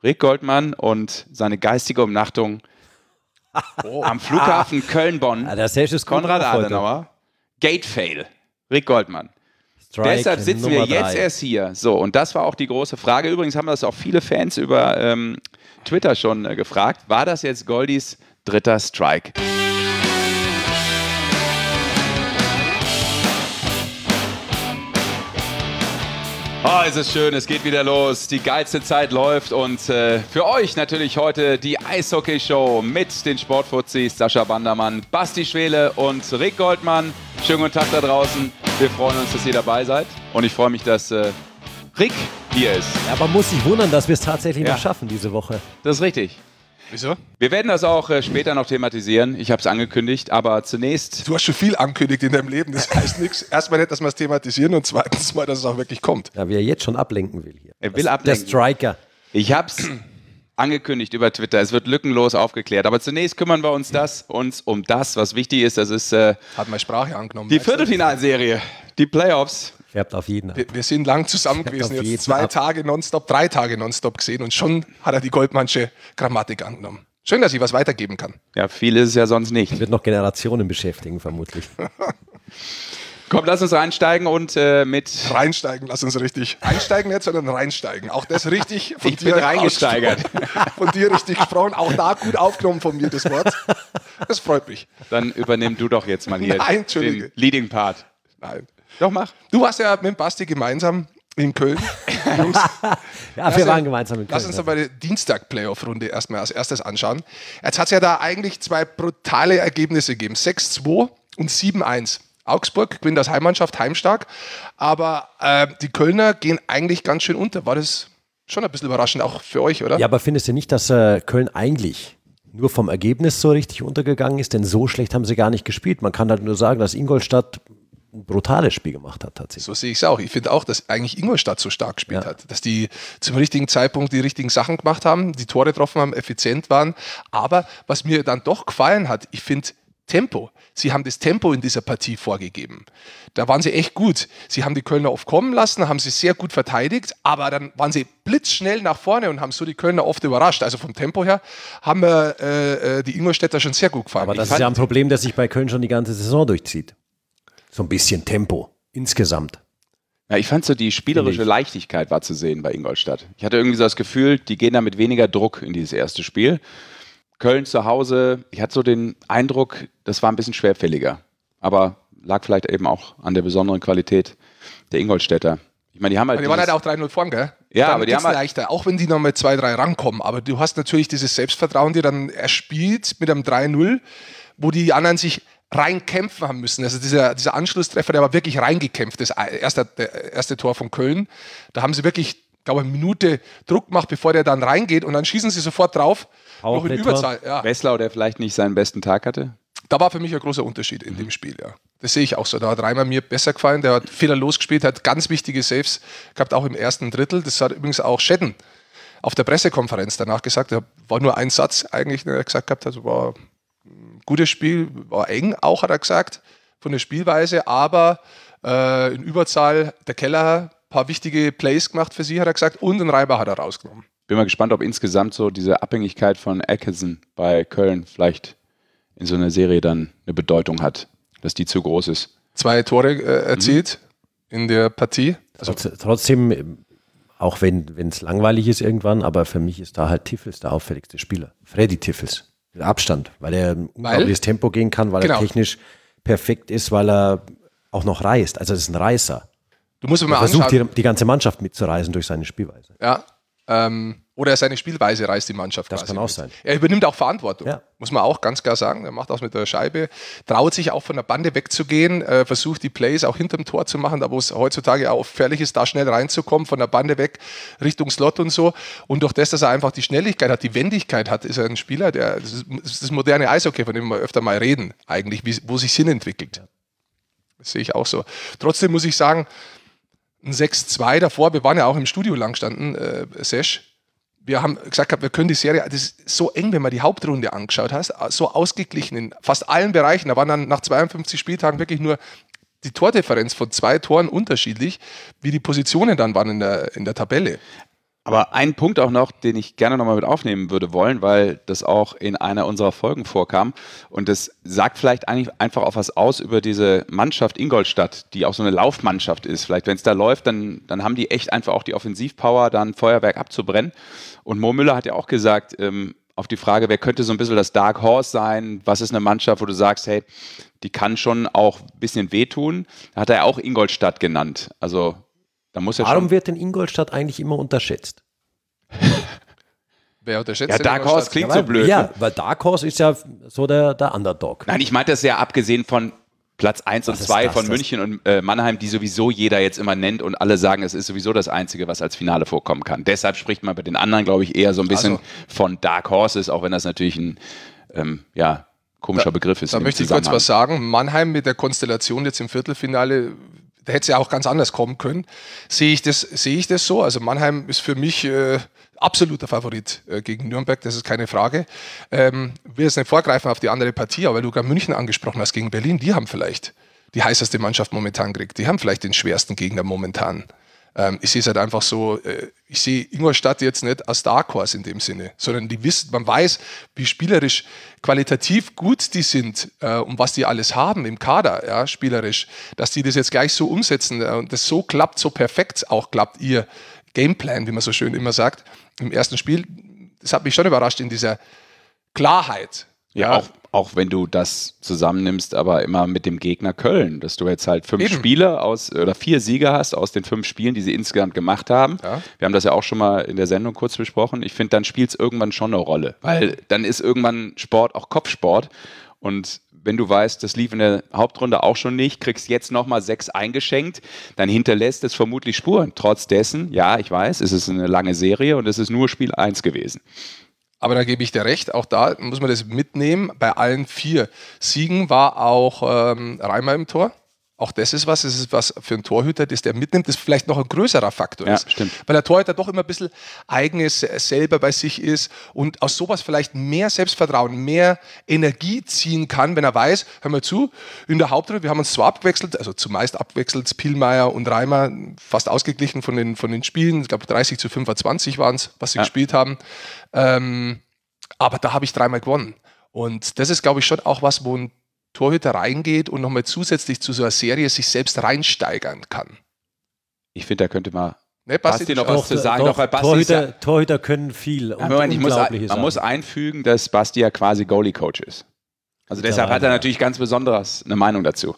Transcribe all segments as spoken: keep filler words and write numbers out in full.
Rick Goldmann und seine geistige Umnachtung oh. am Flughafen ah. Köln-Bonn. Ja, das ist Konrad Adenauer. Gate-Fail. Rick Goldmann. Strike Deshalb sitzen Nummer wir jetzt drei. erst hier. So, und das war auch die große Frage. Übrigens haben das auch viele Fans über ähm, Twitter schon äh, gefragt. War das jetzt Goldis dritter Strike? Oh, es ist schön, es geht wieder los. Die geilste Zeit läuft und äh, für euch natürlich heute die Eishockey-Show mit den Sportfuzis Sascha Bandermann, Basti Schwele und Rick Goldmann. Schönen guten Tag da draußen. Wir freuen uns, dass ihr dabei seid und ich freue mich, dass äh, Rick hier ist. Ja, man muss sich wundern, dass wir es tatsächlich Ja. noch schaffen diese Woche. Das ist richtig. Wieso? Wir werden das auch äh, später noch thematisieren. Ich habe es angekündigt, aber zunächst... Du hast schon viel angekündigt in deinem Leben, das heißt nichts. Erstmal nicht, dass wir es thematisieren und zweitens mal, dass es auch wirklich kommt. Ja, wie er jetzt schon ablenken will hier. Er will das, ablenken. Der Striker. Ich habe es angekündigt über Twitter. Es wird lückenlos aufgeklärt. Aber zunächst kümmern wir uns, das, uns um das, was wichtig ist. Das ist äh, Hat meine Sprache angenommen. die Viertelfinalserie, die Playoffs. Färbt auf jeden. Wir, wir sind lang zusammen Färbt gewesen, auf jeden jetzt zwei ab. Tage nonstop, drei Tage nonstop gesehen und schon hat er die Goldmannsche Grammatik angenommen. Schön, dass ich was weitergeben kann. Ja, viel ist es ja sonst nicht. Wird noch Generationen beschäftigen, vermutlich. Komm, lass uns reinsteigen und äh, mit... Reinsteigen, lass uns richtig. Einsteigen nicht, sondern reinsteigen. Auch das richtig von Ich dir bin reingesteigert. ausgesprochen. Von dir richtig gesprochen. Auch da gut aufgenommen von mir, das Wort. Das freut mich. Dann übernimm du doch jetzt mal hier Nein, Entschuldige. den Leading Part. Nein. Doch, mach. Du warst ja mit Basti gemeinsam in Köln. Jungs, Ja, wir waren gemeinsam in Köln. lass uns aber die Dienstag-Playoff-Runde erstmal als erstes anschauen. Jetzt hat es ja da eigentlich zwei brutale Ergebnisse gegeben. sechs zwei und sieben eins. Augsburg gewinnt als Heimmannschaft heimstark, aber äh, die Kölner gehen eigentlich ganz schön unter. War das schon ein bisschen überraschend, auch für euch, oder? Ja, aber findest du nicht, dass äh, Köln eigentlich nur vom Ergebnis so richtig untergegangen ist? Denn so schlecht haben sie gar nicht gespielt. Man kann halt nur sagen, dass Ingolstadt ein brutales Spiel gemacht hat tatsächlich. So sehe ich es auch. Ich finde auch, dass eigentlich Ingolstadt so stark gespielt Ja. hat. Dass die zum richtigen Zeitpunkt die richtigen Sachen gemacht haben, die Tore getroffen haben, effizient waren. Aber was mir dann doch gefallen hat, ich finde Tempo. Sie haben das Tempo in dieser Partie vorgegeben. Da waren sie echt gut. Sie haben die Kölner oft kommen lassen, haben sie sehr gut verteidigt, aber dann waren sie blitzschnell nach vorne und haben so die Kölner oft überrascht. Also vom Tempo her haben mir äh, die Ingolstädter schon sehr gut gefallen. Aber das Ich ist ja ein fand- Problem, das sich bei Köln schon die ganze Saison durchzieht. So ein bisschen Tempo insgesamt. Ja, ich fand so, die spielerische Finde ich. Leichtigkeit war zu sehen bei Ingolstadt. Ich hatte irgendwie so das Gefühl, die gehen da mit weniger Druck in dieses erste Spiel. Köln zu Hause, ich hatte so den Eindruck, das war ein bisschen schwerfälliger. Aber lag vielleicht eben auch an der besonderen Qualität der Ingolstädter. Ich meine, die haben halt. Aber die waren dieses- halt auch drei null vorn, gell? Ja, Dann aber die geht's haben halt- leichter, auch wenn die noch mit zwei drei rankommen. Aber du hast natürlich dieses Selbstvertrauen, dir dann erspielt mit einem drei null, wo die anderen sich reinkämpfen haben müssen. Also dieser, dieser Anschlusstreffer, der war wirklich reingekämpft, das erste, der erste Tor von Köln. Da haben sie wirklich, glaube ich, eine Minute Druck gemacht, bevor der dann reingeht und dann schießen sie sofort drauf. Noch in Powerplay-Tor. Überzahl. Ja. Wesslau, der vielleicht nicht seinen besten Tag hatte. Da war für mich ein großer Unterschied in dem Spiel. Ja. Das sehe ich auch so. Da hat Reimer mir besser gefallen. Der hat fehlerlos gespielt, hat ganz wichtige Saves gehabt, auch im ersten Drittel. Das hat übrigens auch Schedden auf der Pressekonferenz danach gesagt. Da war nur ein Satz eigentlich, den er gesagt gehabt hat. War ein gutes Spiel, war eng auch, hat er gesagt, von der Spielweise. Aber äh, in Überzahl der Keller, ein paar wichtige Plays gemacht für sie, hat er gesagt. Und den Reimer hat er rausgenommen. Bin mal gespannt, ob insgesamt so diese Abhängigkeit von Atkinson bei Köln vielleicht in so einer Serie dann eine Bedeutung hat, dass die zu groß ist. Zwei Tore äh, erzielt mhm. in der Partie. Also, Trotz, trotzdem, auch wenn es langweilig ist irgendwann, aber für mich ist da halt Tiffels der auffälligste Spieler. Freddy Tiffels. Mit Abstand, weil er ein unglaubliches Tempo gehen kann, weil Genau. er technisch perfekt ist, weil er auch noch reißt. Also das ist ein Reißer. du musst mir Er mal versucht anschauen. die, die ganze Mannschaft mitzureißen durch seine Spielweise. Ja. Ähm, oder seine Spielweise reißt die Mannschaft Das quasi kann auch mit. sein. Er übernimmt auch Verantwortung, Ja. muss man auch ganz klar sagen. Er macht das mit der Scheibe, traut sich auch von der Bande wegzugehen, äh, versucht die Plays auch hinterm Tor zu machen, da wo es heutzutage auch gefährlich ist, da schnell reinzukommen, von der Bande weg Richtung Slot und so. Und durch das, dass er einfach die Schnelligkeit hat, die Wendigkeit hat, ist er ein Spieler, der das ist das, ist das moderne Eishockey, von dem wir öfter mal reden, eigentlich, wie, wo sich Sinn entwickelt. Das sehe ich auch so. Trotzdem muss ich sagen, ein sechs zwei davor, wir waren ja auch im Studio lang standen, äh, Sesh. Wir haben gesagt, wir können die Serie, das ist so eng, wenn man die Hauptrunde angeschaut hast, so ausgeglichen in fast allen Bereichen. Da waren dann nach zweiundfünfzig Spieltagen wirklich nur die Tordifferenz von zwei Toren unterschiedlich, wie die Positionen dann waren in der, in der Tabelle. Aber einen Punkt auch noch, den ich gerne nochmal mit aufnehmen würde wollen, weil das auch in einer unserer Folgen vorkam. Und das sagt vielleicht eigentlich einfach auch was aus über diese Mannschaft Ingolstadt, die auch so eine Laufmannschaft ist. Vielleicht, wenn es da läuft, dann, dann haben die echt einfach auch die Offensivpower, da ein Feuerwerk abzubrennen. Und Mo Müller hat ja auch gesagt, ähm, auf die Frage, wer könnte so ein bisschen das Dark Horse sein? Was ist eine Mannschaft, wo du sagst, hey, die kann schon auch ein bisschen wehtun? Da hat er ja auch Ingolstadt genannt. Also da muss ja Warum schon wird denn Ingolstadt eigentlich immer unterschätzt? Wer unterschätzt ja, denn Dark Ingolstadt? Horse klingt Ja, so weil, blöd. ja, Ne? weil Dark Horse ist ja so der, der Underdog. Nein, ich meinte das ja abgesehen von Platz eins und Was ist zwei das? von Das- München und äh, Mannheim, die sowieso jeder jetzt immer nennt und alle sagen, es ist sowieso das Einzige, was als Finale vorkommen kann. Deshalb spricht man bei den anderen, glaube ich, eher so ein bisschen Also. von Dark Horses, auch wenn das natürlich ein ähm, ja, komischer Begriff ist. Da im möchte ich kurz Zusammenhang. was sagen. Mannheim mit der Konstellation jetzt im Viertelfinale, da hätte es ja auch ganz anders kommen können. Sehe ich das, sehe ich das so? Also Mannheim ist für mich äh, absoluter Favorit äh, gegen Nürnberg, das ist keine Frage. Ähm, will jetzt nicht vorgreifen auf die andere Partie, aber weil du gerade München angesprochen hast gegen Berlin, die haben vielleicht die heißeste Mannschaft momentan gekriegt. Die haben vielleicht den schwersten Gegner momentan. Ähm, ich sehe es halt einfach so, äh, ich sehe Ingolstadt jetzt nicht als Dark Horse in dem Sinne, sondern die wissen, man weiß, wie spielerisch qualitativ gut die sind äh, und was die alles haben im Kader, ja, spielerisch, dass die das jetzt gleich so umsetzen äh, und das so klappt, so perfekt auch klappt, ihr Gameplan, wie man so schön immer sagt, im ersten Spiel. Das hat mich schon überrascht in dieser Klarheit. Ja, auch, auch wenn du das zusammennimmst, aber immer mit dem Gegner Köln, dass du jetzt halt fünf Eben. Spiele aus oder vier Sieger hast aus den fünf Spielen, die sie insgesamt gemacht haben. Ja. Wir haben das ja auch schon mal in der Sendung kurz besprochen. Ich finde, dann spielt es irgendwann schon eine Rolle, weil dann ist irgendwann Sport auch Kopfsport. Und wenn du weißt, das lief in der Hauptrunde auch schon nicht, kriegst jetzt nochmal sechs eingeschenkt, dann hinterlässt es vermutlich Spuren. Trotz dessen, ja, ich weiß, es ist eine lange Serie und es ist nur Spiel eins gewesen. Aber da gebe ich dir recht, auch da muss man das mitnehmen. Bei allen vier Siegen war auch ähm, Reimer im Tor. Auch das ist was, das ist was für einen Torhüter, das der mitnimmt, das vielleicht noch ein größerer Faktor Ja, ist. stimmt. Weil der Torhüter doch immer ein bisschen eigenes selber bei sich ist und aus sowas vielleicht mehr Selbstvertrauen, mehr Energie ziehen kann, wenn er weiß, hör mal zu, in der Hauptrunde, wir haben uns zwar abgewechselt, also zumeist abgewechselt, Pielmeier und Reimer, fast ausgeglichen von den, von den Spielen, ich glaube dreißig zu fünfundzwanzig waren es, was sie Ja. gespielt haben. Ähm, aber da habe ich dreimal gewonnen. Und das ist, glaube ich, schon auch was, wo ein Torhüter reingeht und nochmal zusätzlich zu so einer Serie sich selbst reinsteigern kann. Ich finde, da könnte man Ne, Basti du noch schaust- was zu sagen. Doch, weil Basti Torhüter, ist ja- Torhüter können viel. Ja, und Moment, ich muss, unglaubliche man Sachen. muss einfügen, dass Basti ja quasi Goalie-Coach ist. Also deshalb hat er Mittlerweile, natürlich ganz besonders eine Meinung dazu.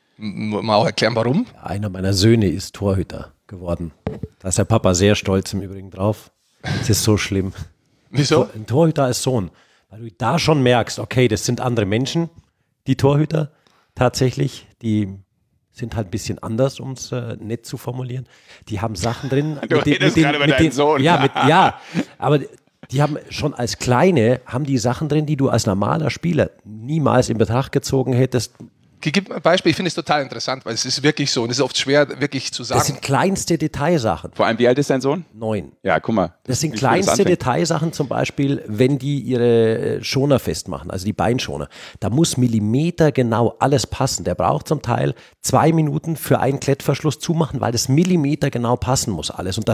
M- Mal auch erklären, warum. Einer meiner Söhne ist Torhüter geworden. Da ist der Papa sehr stolz im Übrigen drauf. Das ist so schlimm. Wieso? Ein Torhüter als Sohn. Weil du da schon merkst, okay, das sind andere Menschen, die Torhüter tatsächlich. Die sind halt ein bisschen anders, um es äh, nett zu formulieren. Die haben Sachen drin. Du redest gerade über deinen Sohn. Ja, mit, ja, aber die haben schon als Kleine, haben die Sachen drin, die du als normaler Spieler niemals in Betracht gezogen hättest. Gib mir ein Beispiel, ich finde es total interessant, weil es ist wirklich so und es ist oft schwer, wirklich zu Das sagen. sind kleinste Detailsachen. Vor allem, wie alt ist dein Sohn? Neun. Ja, guck mal. Das sind wie früh kleinste anfängt. Detailsachen, zum Beispiel, wenn die ihre äh, Schoner festmachen, also die Beinschoner. Da muss Millimeter genau alles passen. Der braucht zum Teil zwei Minuten für einen Klettverschluss zumachen, weil das Millimeter genau passen muss alles. Und da,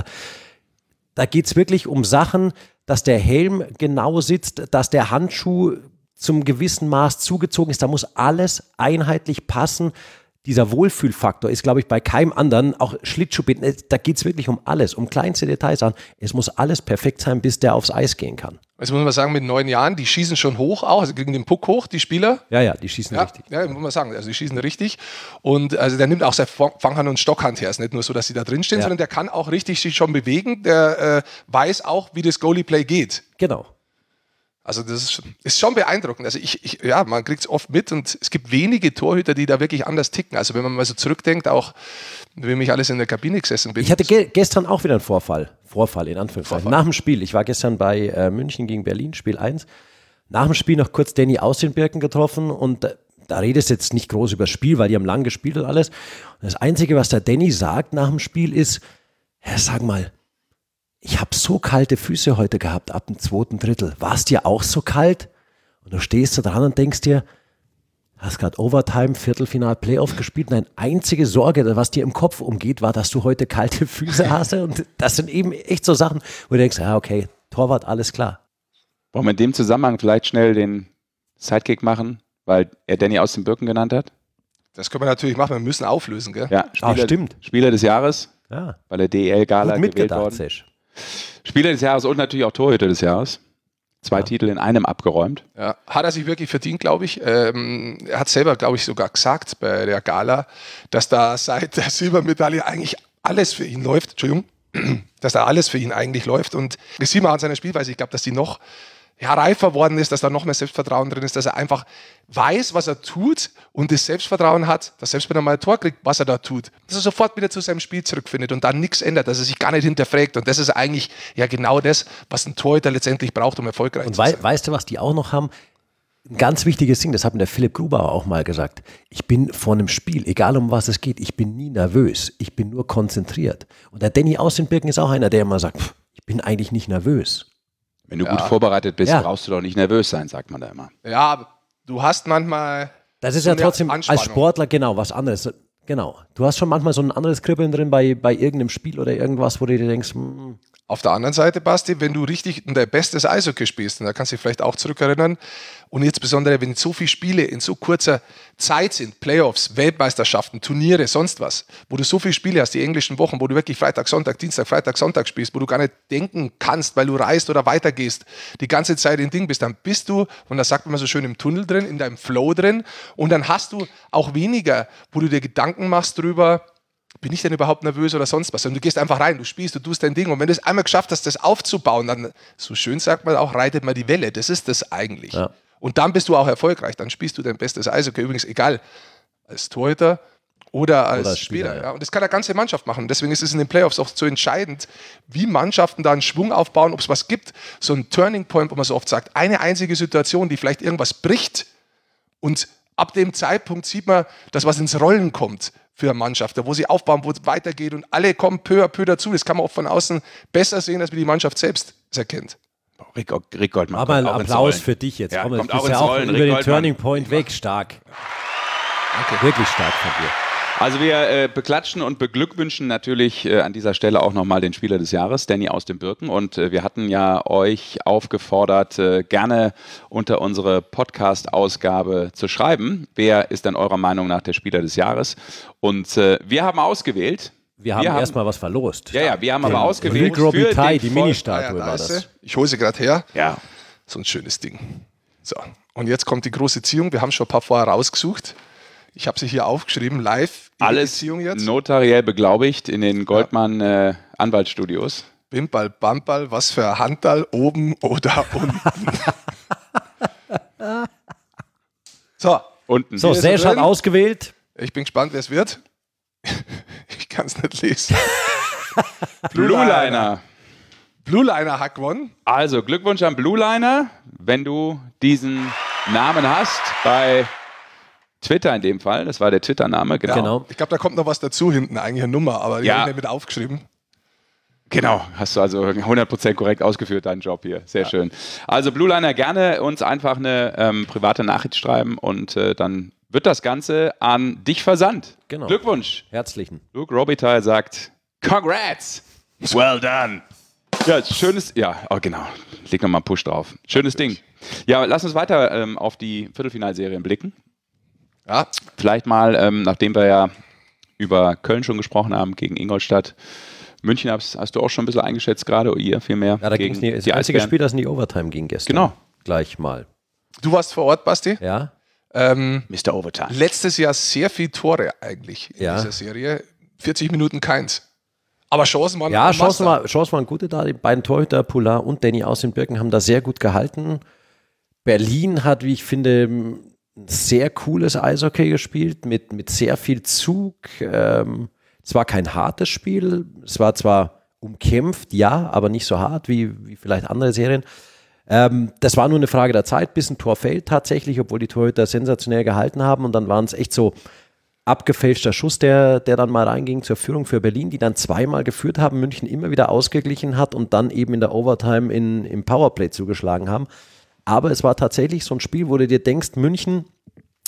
da geht es wirklich um Sachen, dass der Helm genau sitzt, dass der Handschuh zum gewissen Maß zugezogen ist. Da muss alles einheitlich passen. Dieser Wohlfühlfaktor ist, glaube ich, bei keinem anderen, auch Schlittschuhbinden, da geht es wirklich um alles, um kleinste Details an. Es muss alles perfekt sein, bis der aufs Eis gehen kann. Jetzt muss man sagen, mit neun Jahren, die schießen schon hoch auch, also kriegen den Puck hoch, die Spieler. Ja, ja, die schießen Ja, richtig. ja, muss man sagen, also die schießen richtig. Und also der nimmt auch sein Fang- Fanghand und Stockhand her. Es ist nicht nur so, dass sie da drin stehen, Ja. sondern der kann auch richtig sich schon bewegen. Der äh, weiß auch, wie das Goalie-Play geht. Genau. Also das ist, ist schon beeindruckend. Also ich, ich ja, man kriegt es oft mit und es gibt wenige Torhüter, die da wirklich anders ticken. Also wenn man mal so zurückdenkt, auch wenn ich alles in der Kabine gesessen bin. Ich hatte ge gestern auch wieder einen Vorfall. Vorfall, in Anführungszeichen. Vorfall. Nach dem Spiel. Ich war gestern bei äh, München gegen Berlin, Spiel eins. Nach dem Spiel noch kurz Danny aus den Birken getroffen und äh, da redest du jetzt nicht groß über das Spiel, weil die haben lang gespielt und alles. Und das Einzige, was der Danny sagt nach dem Spiel ist, ja, sag mal, ich habe so kalte Füße heute gehabt ab dem zweiten Drittel. War es dir auch so kalt? Und du stehst da dran und denkst dir, Hast gerade Overtime, Viertelfinal, Playoff gespielt. Deine einzige Sorge, was dir im Kopf umgeht, war, dass du heute kalte Füße hast. Und das sind eben echt so Sachen, wo du denkst, ja okay, Torwart, alles klar. Wollen wir in dem Zusammenhang vielleicht schnell den Sidekick machen, weil er Danny aus den Birken genannt hat? Das können wir natürlich machen, wir müssen auflösen, gell? Ja, Spieler, ah, stimmt. Spieler des Jahres, ja. Bei der D E L-Gala gewählt worden. Sesh. Spieler des Jahres und natürlich auch Torhüter des Jahres. Zwei ja. Titel in einem abgeräumt. Ja, hat er sich wirklich verdient, glaube ich. Ähm, er hat selber, glaube ich, sogar gesagt bei der Gala, dass da seit der Silbermedaille eigentlich alles für ihn läuft. Entschuldigung. Dass da alles für ihn eigentlich läuft. Und das sieht man an seiner Spielweise. Ich glaube, dass die noch ja, reifer worden ist, dass da noch mehr Selbstvertrauen drin ist, dass er einfach weiß, was er tut und das Selbstvertrauen hat, dass selbst wenn er mal ein Tor kriegt, was er da tut, dass er sofort wieder zu seinem Spiel zurückfindet und dann nichts ändert, dass er sich gar nicht hinterfragt. Und das ist eigentlich ja genau das, was ein Torhüter letztendlich braucht, um erfolgreich und zu sein. Und weißt du, was die auch noch haben? Ein ganz wichtiges Ding, das hat mir der Philipp Gruber auch mal gesagt. Ich bin vor einem Spiel, egal um was es geht, ich bin nie nervös, ich bin nur konzentriert. Und der Danny aus den Birken ist auch einer, der immer sagt, pff, ich bin eigentlich nicht nervös. Wenn du ja. gut vorbereitet bist, ja. brauchst du doch nicht nervös sein, sagt man da immer. Ja, du hast manchmal. Das ist so ja trotzdem als Anspannung. Sportler genau was anderes. Genau. Du hast schon manchmal so ein anderes Kribbeln drin bei, bei irgendeinem Spiel oder irgendwas, wo du dir denkst, hm. Auf der anderen Seite, Basti, wenn du richtig dein bestes Eishockey spielst, und da kannst du dich vielleicht auch zurückerinnern, und jetzt besonders, wenn so viele Spiele in so kurzer Zeit sind, Playoffs, Weltmeisterschaften, Turniere, sonst was, wo du so viele Spiele hast, die englischen Wochen, wo du wirklich Freitag, Sonntag, Dienstag, Freitag, Sonntag spielst, wo du gar nicht denken kannst, weil du reist oder weitergehst, die ganze Zeit in Ding bist, dann bist du, und das sagt man so schön, im Tunnel drin, in deinem Flow drin, und dann hast du auch weniger, wo du dir Gedanken machst drüber, bin ich denn überhaupt nervös oder sonst was? Und du gehst einfach rein, du spielst, du tust dein Ding. Und wenn du es einmal geschafft hast, das aufzubauen, dann, so schön sagt man auch, reitet man die Welle. Das ist das eigentlich. Ja. Und dann bist du auch erfolgreich. Dann spielst du dein bestes Eishockey. Übrigens, egal, als Torhüter oder als, oder als Spieler. Spieler ja. Ja. Und das kann eine ganze Mannschaft machen. Deswegen ist es in den Playoffs auch so entscheidend, wie Mannschaften da einen Schwung aufbauen, ob es was gibt. So ein Turning Point, wo man so oft sagt, eine einzige Situation, die vielleicht irgendwas bricht. Und ab dem Zeitpunkt sieht man, dass was ins Rollen kommt für eine Mannschaft, wo sie aufbauen, wo es weitergeht und alle kommen peu à peu dazu. Das kann man auch von außen besser sehen, als wie die Mannschaft selbst es erkennt. Rick, Rick Goldmann. Aber ein Applaus für dich jetzt. Ja, Komm, kommt jetzt bist auch ja ins auch Rollen. über Rick den Goldmann. Turning Point weg. Stark. Danke. Wirklich stark von dir. Also wir äh, beklatschen und beglückwünschen natürlich äh, an dieser Stelle auch nochmal den Spieler des Jahres, Danny aus den Birken. Und äh, wir hatten ja euch aufgefordert, äh, gerne unter unsere Podcast-Ausgabe zu schreiben. Wer ist denn eurer Meinung nach der Spieler des Jahres? Und äh, wir haben ausgewählt. Wir haben, wir haben erstmal was verlost. Ja, ja, wir haben aber ausgewählt. Rick Robitaille, für die den Mini-Statue Ah, ja, war da ist das. sie. Ich hole sie gerade her. Ja. So ein schönes Ding. So, und jetzt kommt die große Ziehung. Wir haben schon ein paar vorher rausgesucht. Ich habe sie hier aufgeschrieben, live. Alles Ziehung jetzt. notariell beglaubigt in den Goldmann äh, Anwaltsstudios. Bimbal, Bambal, was für ein Handball, oben oder unten. So, Unten. So, Hier ist Sesh er hat drin. ausgewählt. ich bin gespannt, wer es wird. Ich kann es nicht lesen. Blue Liner. Blue Liner hat gewonnen. Also Glückwunsch an Blue Liner, wenn du diesen Namen hast bei Twitter in dem Fall. Das war der Twitter-Name, genau. Genau. Ich glaube, da kommt noch was dazu hinten, eigentlich eine Nummer, aber die Ja. habe ich nicht mit aufgeschrieben. Genau, hast du also hundert Prozent korrekt ausgeführt, deinen Job hier. Sehr ja. schön. Also Blue Liner, gerne uns einfach eine ähm, private Nachricht schreiben und äh, dann wird das Ganze an dich versandt. Genau. Glückwunsch. Herzlichen. Luke Robitaille sagt, Congrats. Well done. Ja, schönes, ja, oh genau, leg nochmal einen Push drauf. Schönes Ding. Ja, lass uns weiter ähm, auf die Viertelfinalserien blicken. Ja. Vielleicht mal, ähm, nachdem wir ja über Köln schon gesprochen haben, gegen Ingolstadt. München hast, hast du auch schon ein bisschen eingeschätzt gerade, oder ihr vielmehr. Ja, da gegen ging es nie. Das die einzige Eisbären. Spiel, das in die Overtime ging gestern. Genau. Gleich mal. Du warst vor Ort, Basti. Ja. Ähm, Mister Overtime. letztes Jahr sehr viele Tore eigentlich in Ja. dieser Serie. vierzig Minuten keins. Aber Chancen waren Ja, en Chancen, masse. war, Chancen waren gute da. Die beiden Torhüter, Poulin und Danny aus den Birken, haben da sehr gut gehalten. Berlin hat, wie ich finde, ein sehr cooles Eishockey gespielt, mit, mit sehr viel Zug. Ähm, es war kein hartes Spiel. Es war zwar umkämpft, ja, aber nicht so hart wie, wie vielleicht andere Serien. Ähm, das war nur eine Frage der Zeit, bis ein Tor fällt tatsächlich, obwohl die Torhüter sensationell gehalten haben. Und dann waren es echt so abgefälschter Schuss, der, der dann mal reinging zur Führung für Berlin, die dann zweimal geführt haben, München immer wieder ausgeglichen hat und dann eben in der Overtime in, im Powerplay zugeschlagen haben. Aber es war tatsächlich so ein Spiel, wo du dir denkst, München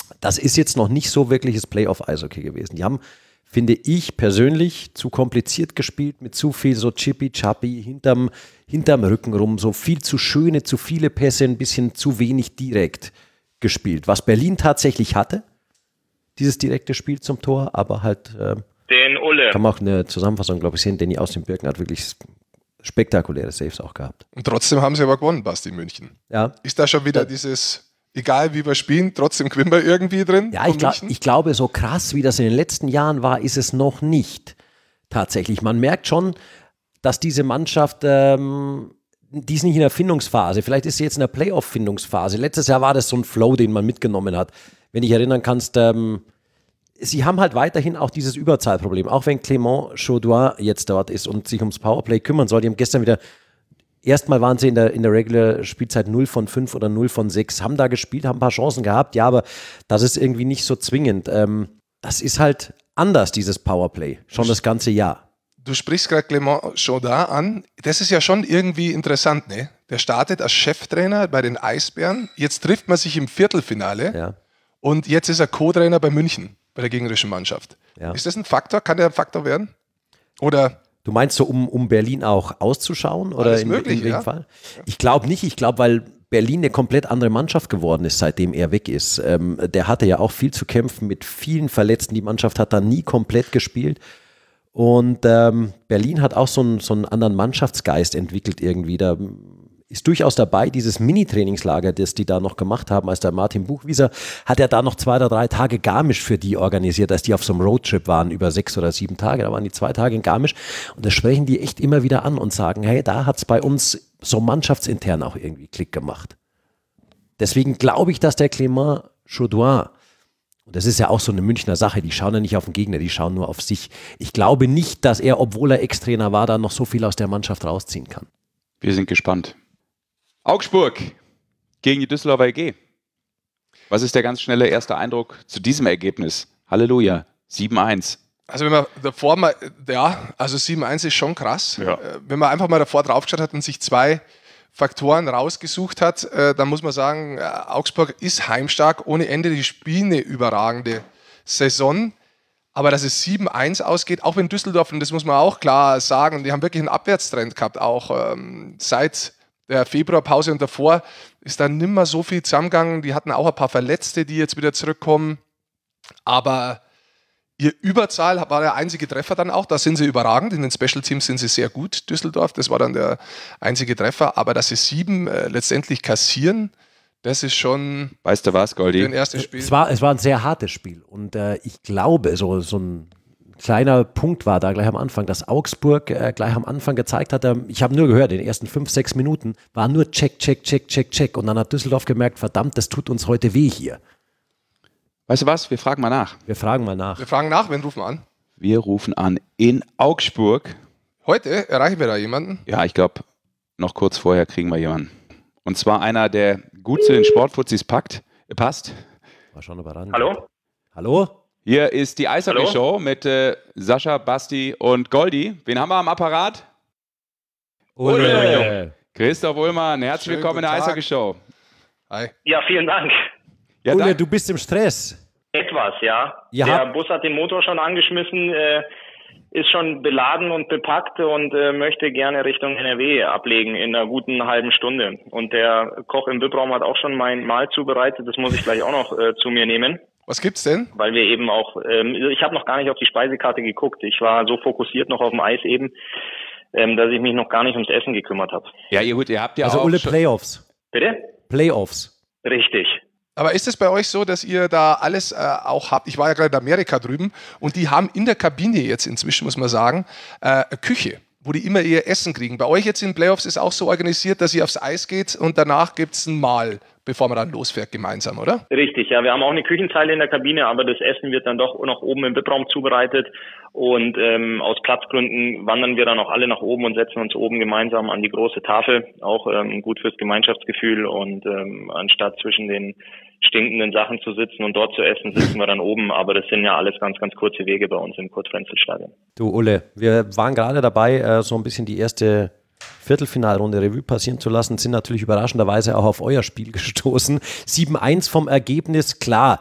Das ist jetzt noch nicht so wirkliches Playoff-Eishockey gewesen. Die haben, finde ich persönlich, zu kompliziert gespielt, mit zu viel so Chippy-Chappy hinterm, hinterm Rücken rum, so viel zu schöne, zu viele Pässe, ein bisschen zu wenig direkt gespielt. Was Berlin tatsächlich hatte, dieses direkte Spiel zum Tor, aber halt äh, den Ulle. Kann man auch eine Zusammenfassung, glaube ich, sehen. Danny aus den Birken hat wirklich spektakuläre Saves auch gehabt. Und trotzdem haben sie aber gewonnen, Basti München. Ja. Ist da schon wieder ja. dieses, egal wie wir spielen, trotzdem gewinnen wir irgendwie drin? Ja, ich, glaub, ich glaube, so krass, wie das in den letzten Jahren war, ist es noch nicht tatsächlich. Man merkt schon, dass diese Mannschaft, ähm, die ist nicht in der Findungsphase. Vielleicht ist sie jetzt in der Playoff-Findungsphase. Letztes Jahr war das so ein Flow, den man mitgenommen hat. Wenn dich erinnern kannst, ähm, sie haben halt weiterhin auch dieses Überzahlproblem. Auch wenn Clément Chaudoin jetzt dort ist und sich ums Powerplay kümmern soll. Die haben gestern wieder, erstmal waren sie in der, in der Regular-Spielzeit null von fünf oder null von sechs, haben da gespielt, haben ein paar Chancen gehabt. Ja, aber das ist irgendwie nicht so zwingend. Ähm, das ist halt anders, dieses Powerplay, schon das ganze Jahr. Du sprichst gerade Clément Chaudoin an. Das ist ja schon irgendwie interessant, ne? Der startet als Cheftrainer bei den Eisbären. Jetzt trifft man sich im Viertelfinale. Ja. Und jetzt ist er Co-Trainer bei München, bei der gegnerischen Mannschaft. Ja. Ist das ein Faktor? Kann der ein Faktor werden? Oder? Du meinst so, um, um Berlin auch auszuschauen? Oder Alles in, möglich, in welchem ja. Fall? Ich glaube nicht. Ich glaube, weil Berlin eine komplett andere Mannschaft geworden ist, seitdem er weg ist. Ähm, der hatte ja auch viel zu kämpfen mit vielen Verletzten. Die Mannschaft hat da nie komplett gespielt. Und ähm, Berlin hat auch so einen, so einen anderen Mannschaftsgeist entwickelt irgendwie. Da ist durchaus dabei, dieses Mini-Trainingslager, das die da noch gemacht haben, als der Martin Buchwieser, hat er da noch zwei oder drei Tage Garmisch für die organisiert, als die auf so einem Roadtrip waren, über sechs oder sieben Tage. Da waren die zwei Tage in Garmisch und das sprechen die echt immer wieder an und sagen, hey, da hat es bei uns so mannschaftsintern auch irgendwie Klick gemacht. Deswegen glaube ich, dass der Clément Chaudoin, und das ist ja auch so eine Münchner Sache, die schauen ja nicht auf den Gegner, die schauen nur auf sich. Ich glaube nicht, dass er, obwohl er Ex-Trainer war, da noch so viel aus der Mannschaft rausziehen kann. Wir sind gespannt. Augsburg gegen die Düsseldorfer E G. Was ist der ganz schnelle erste Eindruck zu diesem Ergebnis? Halleluja, sieben eins. Also wenn man davor mal, ja, also sieben eins ist schon krass. Ja. Wenn man einfach mal davor drauf geschaut hat und sich zwei Faktoren rausgesucht hat, äh, dann muss man sagen, äh, Augsburg ist heimstark ohne Ende, die spielen eine überragende Saison. Aber dass es sieben eins ausgeht, auch wenn Düsseldorf, und das muss man auch klar sagen, die haben wirklich einen Abwärtstrend gehabt, auch ähm, seit der Februarpause und davor ist dann nimmer so viel zusammengegangen. Die hatten auch ein paar Verletzte, die jetzt wieder zurückkommen. Aber ihr Überzahl war der einzige Treffer dann auch. Da sind sie überragend. In den Special Teams sind sie sehr gut, Düsseldorf. Das war dann der einzige Treffer. Aber dass sie sieben äh, letztendlich kassieren, das ist schon. Weißt du was, Goldi? Ein erstes Spiel. Es war, es war ein sehr hartes Spiel. Und äh, ich glaube, so, so ein kleiner Punkt war da gleich am Anfang, dass Augsburg äh, gleich am Anfang gezeigt hat, äh, ich habe nur gehört, in den ersten fünf, sechs Minuten war nur Check, Check, Check, Check, Check. Und dann hat Düsseldorf gemerkt, verdammt, das tut uns heute weh hier. Weißt du was? Wir fragen mal nach. Wir fragen mal nach. Wir fragen nach, wen rufen wir an? Wir rufen an in Augsburg. Heute erreichen wir da jemanden? Ja, ich glaube, noch kurz vorher kriegen wir jemanden. Und zwar einer, der gut zu den Sportfuzis packt, äh, passt. Mal schauen, ob er ran. Hallo? Hallo? Hier ist die Eishockey-Show mit äh, Sascha, Basti und Goldi. Wen haben wir am Apparat? Ulle. Christoph Ullmann, herzlich Schönen willkommen in der guten Tag. Eishockey-Show. Hi. Ja, vielen Dank. Ja, Ulle, danke. du bist im Stress. Etwas, ja. Ihr Der habt- Bus hat den Motor schon angeschmissen, äh, ist schon beladen und bepackt und äh, möchte gerne Richtung N R W ablegen in einer guten halben Stunde. Und der Koch im V I P-Raum hat auch schon mein Mahl zubereitet. Das muss ich gleich auch noch äh, zu mir nehmen. Was gibt's denn? Weil wir eben auch, ähm, ich habe noch gar nicht auf die Speisekarte geguckt. Ich war so fokussiert noch auf dem Eis eben, ähm, dass ich mich noch gar nicht ums Essen gekümmert habe. Ja, ihr, gut, ihr habt ja Also auch Ulle, schon- Playoffs. Bitte? Playoffs. Richtig. Aber ist es bei euch so, dass ihr da alles äh, auch habt? Ich war ja gerade in Amerika drüben und die haben in der Kabine jetzt inzwischen, muss man sagen, äh, eine Küche, wo die immer ihr Essen kriegen. Bei euch jetzt in den Playoffs ist auch so organisiert, dass ihr aufs Eis geht und danach gibt es ein Mahl, bevor man dann losfährt gemeinsam, oder? Richtig, ja. Wir haben auch eine Küchenzeile in der Kabine, aber das Essen wird dann doch noch oben im V I P-Raum zubereitet. Und ähm, aus Platzgründen wandern wir dann auch alle nach oben und setzen uns oben gemeinsam an die große Tafel. Auch ähm, gut fürs Gemeinschaftsgefühl. Und ähm, anstatt zwischen den stinkenden Sachen zu sitzen und dort zu essen, sitzen wir dann oben. Aber das sind ja alles ganz, ganz kurze Wege bei uns im Kurt-Frenzel-Stadion. Du, Ulle, wir waren gerade dabei, äh, so ein bisschen die erste Viertelfinalrunde Revue passieren zu lassen, sind natürlich überraschenderweise auch auf euer Spiel gestoßen. sieben eins vom Ergebnis, klar.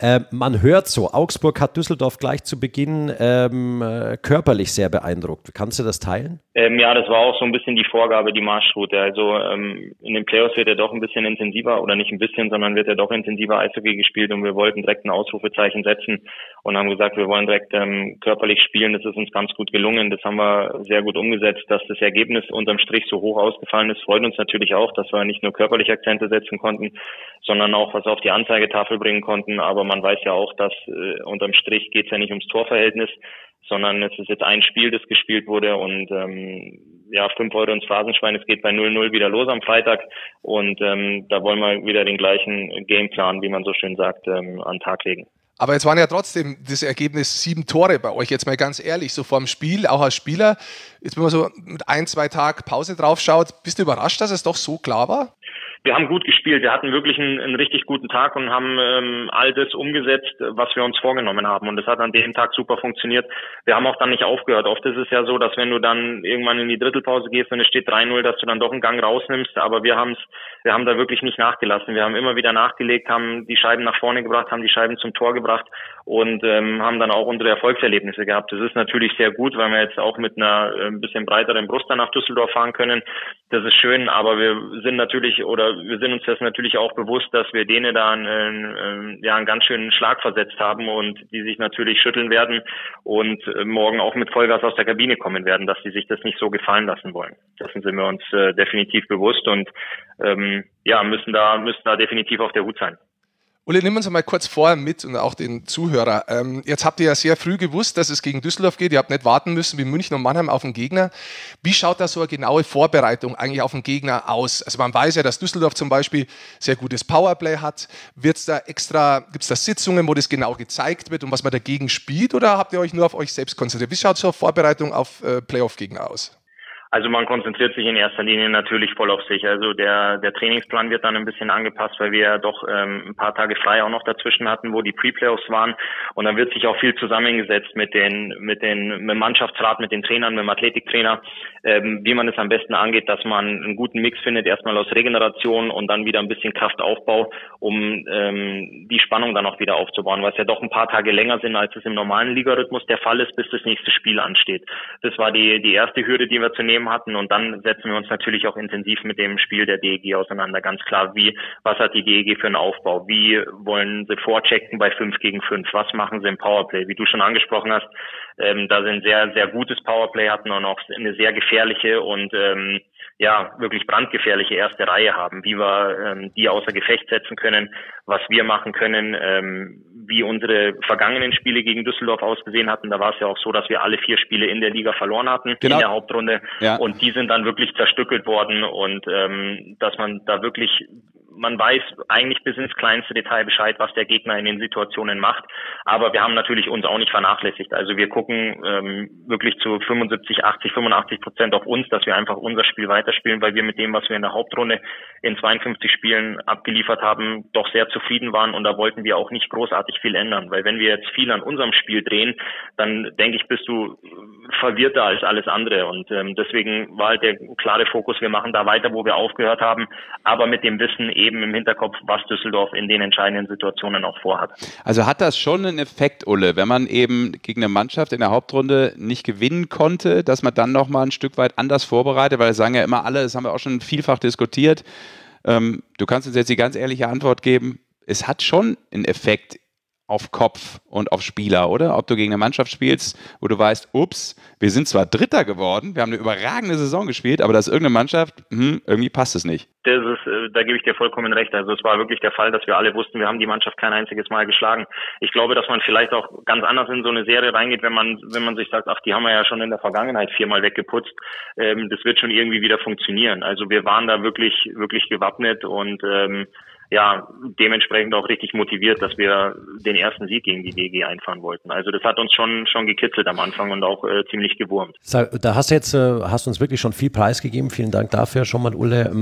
Äh, man hört so, Augsburg hat Düsseldorf gleich zu Beginn ähm, äh, körperlich sehr beeindruckt. Kannst du das teilen? Ähm, ja, das war auch so ein bisschen die Vorgabe, die Marschroute. Also ähm, in den Playoffs wird ja doch ein bisschen intensiver, oder nicht ein bisschen, sondern wird ja doch intensiver Eishockey gespielt und wir wollten direkt ein Ausrufezeichen setzen und haben gesagt, wir wollen direkt ähm, körperlich spielen. Das ist uns ganz gut gelungen. Das haben wir sehr gut umgesetzt. Dass das Ergebnis unterm Strich so hoch ausgefallen ist, freut uns natürlich auch, dass wir nicht nur körperliche Akzente setzen konnten, sondern auch was auf die Anzeigetafel bringen konnten. Aber man weiß ja auch, dass äh, unterm Strich geht es ja nicht ums Torverhältnis, sondern es ist jetzt ein Spiel, das gespielt wurde und ähm, ja, fünf Euro ins Phrasenschwein, es geht bei null null wieder los am Freitag und ähm, da wollen wir wieder den gleichen Gameplan, wie man so schön sagt, ähm, an den Tag legen. Aber jetzt waren ja trotzdem das Ergebnis sieben Tore bei euch, jetzt mal ganz ehrlich, so vorm Spiel, auch als Spieler. Jetzt, wenn man so mit ein, zwei Tagen Pause drauf schaut, bist du überrascht, dass es doch so klar war? Wir haben gut gespielt, wir hatten wirklich einen, einen richtig guten Tag und haben ähm, all das umgesetzt, was wir uns vorgenommen haben und das hat an dem Tag super funktioniert. Wir haben auch dann nicht aufgehört. Oft ist es ja so, dass wenn du dann irgendwann in die Drittelpause gehst und es steht drei null, dass du dann doch einen Gang rausnimmst, aber wir haben's, wir haben da wirklich nicht nachgelassen. Wir haben immer wieder nachgelegt, haben die Scheiben nach vorne gebracht, haben die Scheiben zum Tor gebracht und ähm, haben dann auch unsere Erfolgserlebnisse gehabt. Das ist natürlich sehr gut, weil wir jetzt auch mit einer äh, ein bisschen breiteren Brust dann nach Düsseldorf fahren können. Das ist schön, aber wir sind natürlich oder wir sind uns das natürlich auch bewusst, dass wir denen da einen, äh, ja, einen ganz schönen Schlag versetzt haben und die sich natürlich schütteln werden und äh, morgen auch mit Vollgas aus der Kabine kommen werden, dass die sich das nicht so gefallen lassen wollen. Dessen sind wir uns äh, definitiv bewusst und ähm, ja, müssen da müssen da definitiv auf der Hut sein. Uli, nimm uns mal kurz vorher mit und auch den Zuhörer. Ähm, jetzt habt ihr ja sehr früh gewusst, dass es gegen Düsseldorf geht. Ihr habt nicht warten müssen wie München und Mannheim auf den Gegner. Wie schaut da so eine genaue Vorbereitung eigentlich auf den Gegner aus? Also man weiß ja, dass Düsseldorf zum Beispiel sehr gutes Powerplay hat. Wird's da extra, gibt es da Sitzungen, wo das genau gezeigt wird und was man dagegen spielt? Oder habt ihr euch nur auf euch selbst konzentriert? Wie schaut so eine Vorbereitung auf äh, Playoff-Gegner aus? Also man konzentriert sich in erster Linie natürlich voll auf sich. Also der der Trainingsplan wird dann ein bisschen angepasst, weil wir ja doch ähm, ein paar Tage frei auch noch dazwischen hatten, wo die Pre-Playoffs waren. Und dann wird sich auch viel zusammengesetzt mit den mit den mit dem Mannschaftsrat, mit den Trainern, mit dem Athletiktrainer, ähm, wie man es am besten angeht, dass man einen guten Mix findet, erstmal aus Regeneration und dann wieder ein bisschen Kraftaufbau, um ähm, die Spannung dann auch wieder aufzubauen, weil es ja doch ein paar Tage länger sind, als es im normalen Ligarhythmus der Fall ist, bis das nächste Spiel ansteht. Das war die die erste Hürde, die wir zu nehmen hatten und dann setzen wir uns natürlich auch intensiv mit dem Spiel der D E G auseinander. Ganz klar, wie, was hat die D E G für einen Aufbau? Wie wollen sie vorchecken bei fünf gegen fünf? Was machen sie im Powerplay? Wie du schon angesprochen hast, ähm, da sie ein sehr, sehr gutes Powerplay hatten und auch eine sehr gefährliche und ähm, ja, wirklich brandgefährliche erste Reihe haben, wie wir ähm, die außer Gefecht setzen können, was wir machen können, ähm, wie unsere vergangenen Spiele gegen Düsseldorf ausgesehen hatten. Da war es ja auch so, dass wir alle vier Spiele in der Liga verloren hatten, genau, in der Hauptrunde. Ja. Und die sind dann wirklich zerstückelt worden und ähm, dass man da wirklich, man weiß eigentlich bis ins kleinste Detail Bescheid, was der Gegner in den Situationen macht. Aber wir haben natürlich uns auch nicht vernachlässigt. Also wir gucken ähm, wirklich zu fünfundsiebzig, achtzig, fünfundachtzig Prozent auf uns, dass wir einfach unser Spiel weiterspielen, weil wir mit dem, was wir in der Hauptrunde in zweiundfünfzig Spielen abgeliefert haben, doch sehr zufrieden waren. Und da wollten wir auch nicht großartig viel ändern. Weil wenn wir jetzt viel an unserem Spiel drehen, dann denke ich, bist du verwirrter als alles andere. Und ähm, deswegen war halt der klare Fokus, wir machen da weiter, wo wir aufgehört haben, aber mit dem Wissen eben im Hinterkopf, was Düsseldorf in den entscheidenden Situationen auch vorhat. Also hat das schon einen Effekt, Ulle, wenn man eben gegen eine Mannschaft in der Hauptrunde nicht gewinnen konnte, dass man dann nochmal ein Stück weit anders vorbereitet, weil das sagen ja immer alle, das haben wir auch schon vielfach diskutiert. Ähm, du kannst uns jetzt die ganz ehrliche Antwort geben, es hat schon einen Effekt auf Kopf und auf Spieler, oder? Ob du gegen eine Mannschaft spielst, wo du weißt, ups, wir sind zwar Dritter geworden, wir haben eine überragende Saison gespielt, aber das ist irgendeine Mannschaft, hm, irgendwie passt es nicht. Das ist, da gebe ich dir vollkommen recht. Also es war wirklich der Fall, dass wir alle wussten, wir haben die Mannschaft kein einziges Mal geschlagen. Ich glaube, dass man vielleicht auch ganz anders in so eine Serie reingeht, wenn man wenn man sich sagt, ach, die haben wir ja schon in der Vergangenheit viermal weggeputzt. Ähm, das wird schon irgendwie wieder funktionieren. Also wir waren da wirklich wirklich gewappnet und ähm, ja, dementsprechend auch richtig motiviert, dass wir den ersten Sieg gegen die D E G einfahren wollten. Also das hat uns schon schon gekitzelt am Anfang und auch äh, ziemlich gewurmt. Da hast du jetzt äh, hast uns wirklich schon viel preisgegeben. Vielen Dank dafür schon mal, Ulle.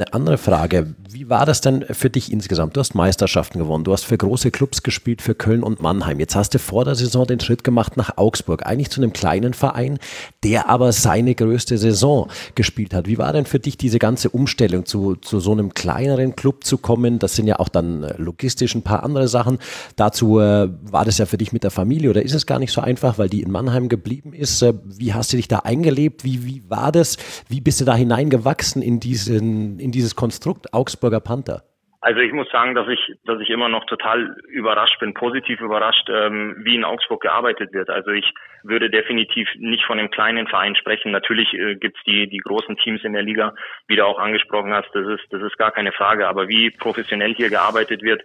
eine andere Frage. Wie war das denn für dich insgesamt? Du hast Meisterschaften gewonnen, du hast für große Clubs gespielt, für Köln und Mannheim. Jetzt hast du vor der Saison den Schritt gemacht nach Augsburg, eigentlich zu einem kleinen Verein, der aber seine größte Saison gespielt hat. Wie war denn für dich diese ganze Umstellung, zu, zu so einem kleineren Club zu kommen? Das sind ja auch dann logistisch ein paar andere Sachen. Dazu äh, war das ja für dich mit der Familie oder ist es gar nicht so einfach, weil die in Mannheim geblieben ist? Äh, wie hast du dich da eingelebt? Wie, wie war das? Wie bist du da hineingewachsen in diesen, in dieses Konstrukt Augsburger Panther? Also ich muss sagen, dass ich, dass ich immer noch total überrascht bin, positiv überrascht, ähm, wie in Augsburg gearbeitet wird. Also ich würde definitiv nicht von einem kleinen Verein sprechen. Natürlich äh, gibt's die, die großen Teams in der Liga, wie du auch angesprochen hast. Das ist, das ist gar keine Frage. Aber wie professionell hier gearbeitet wird,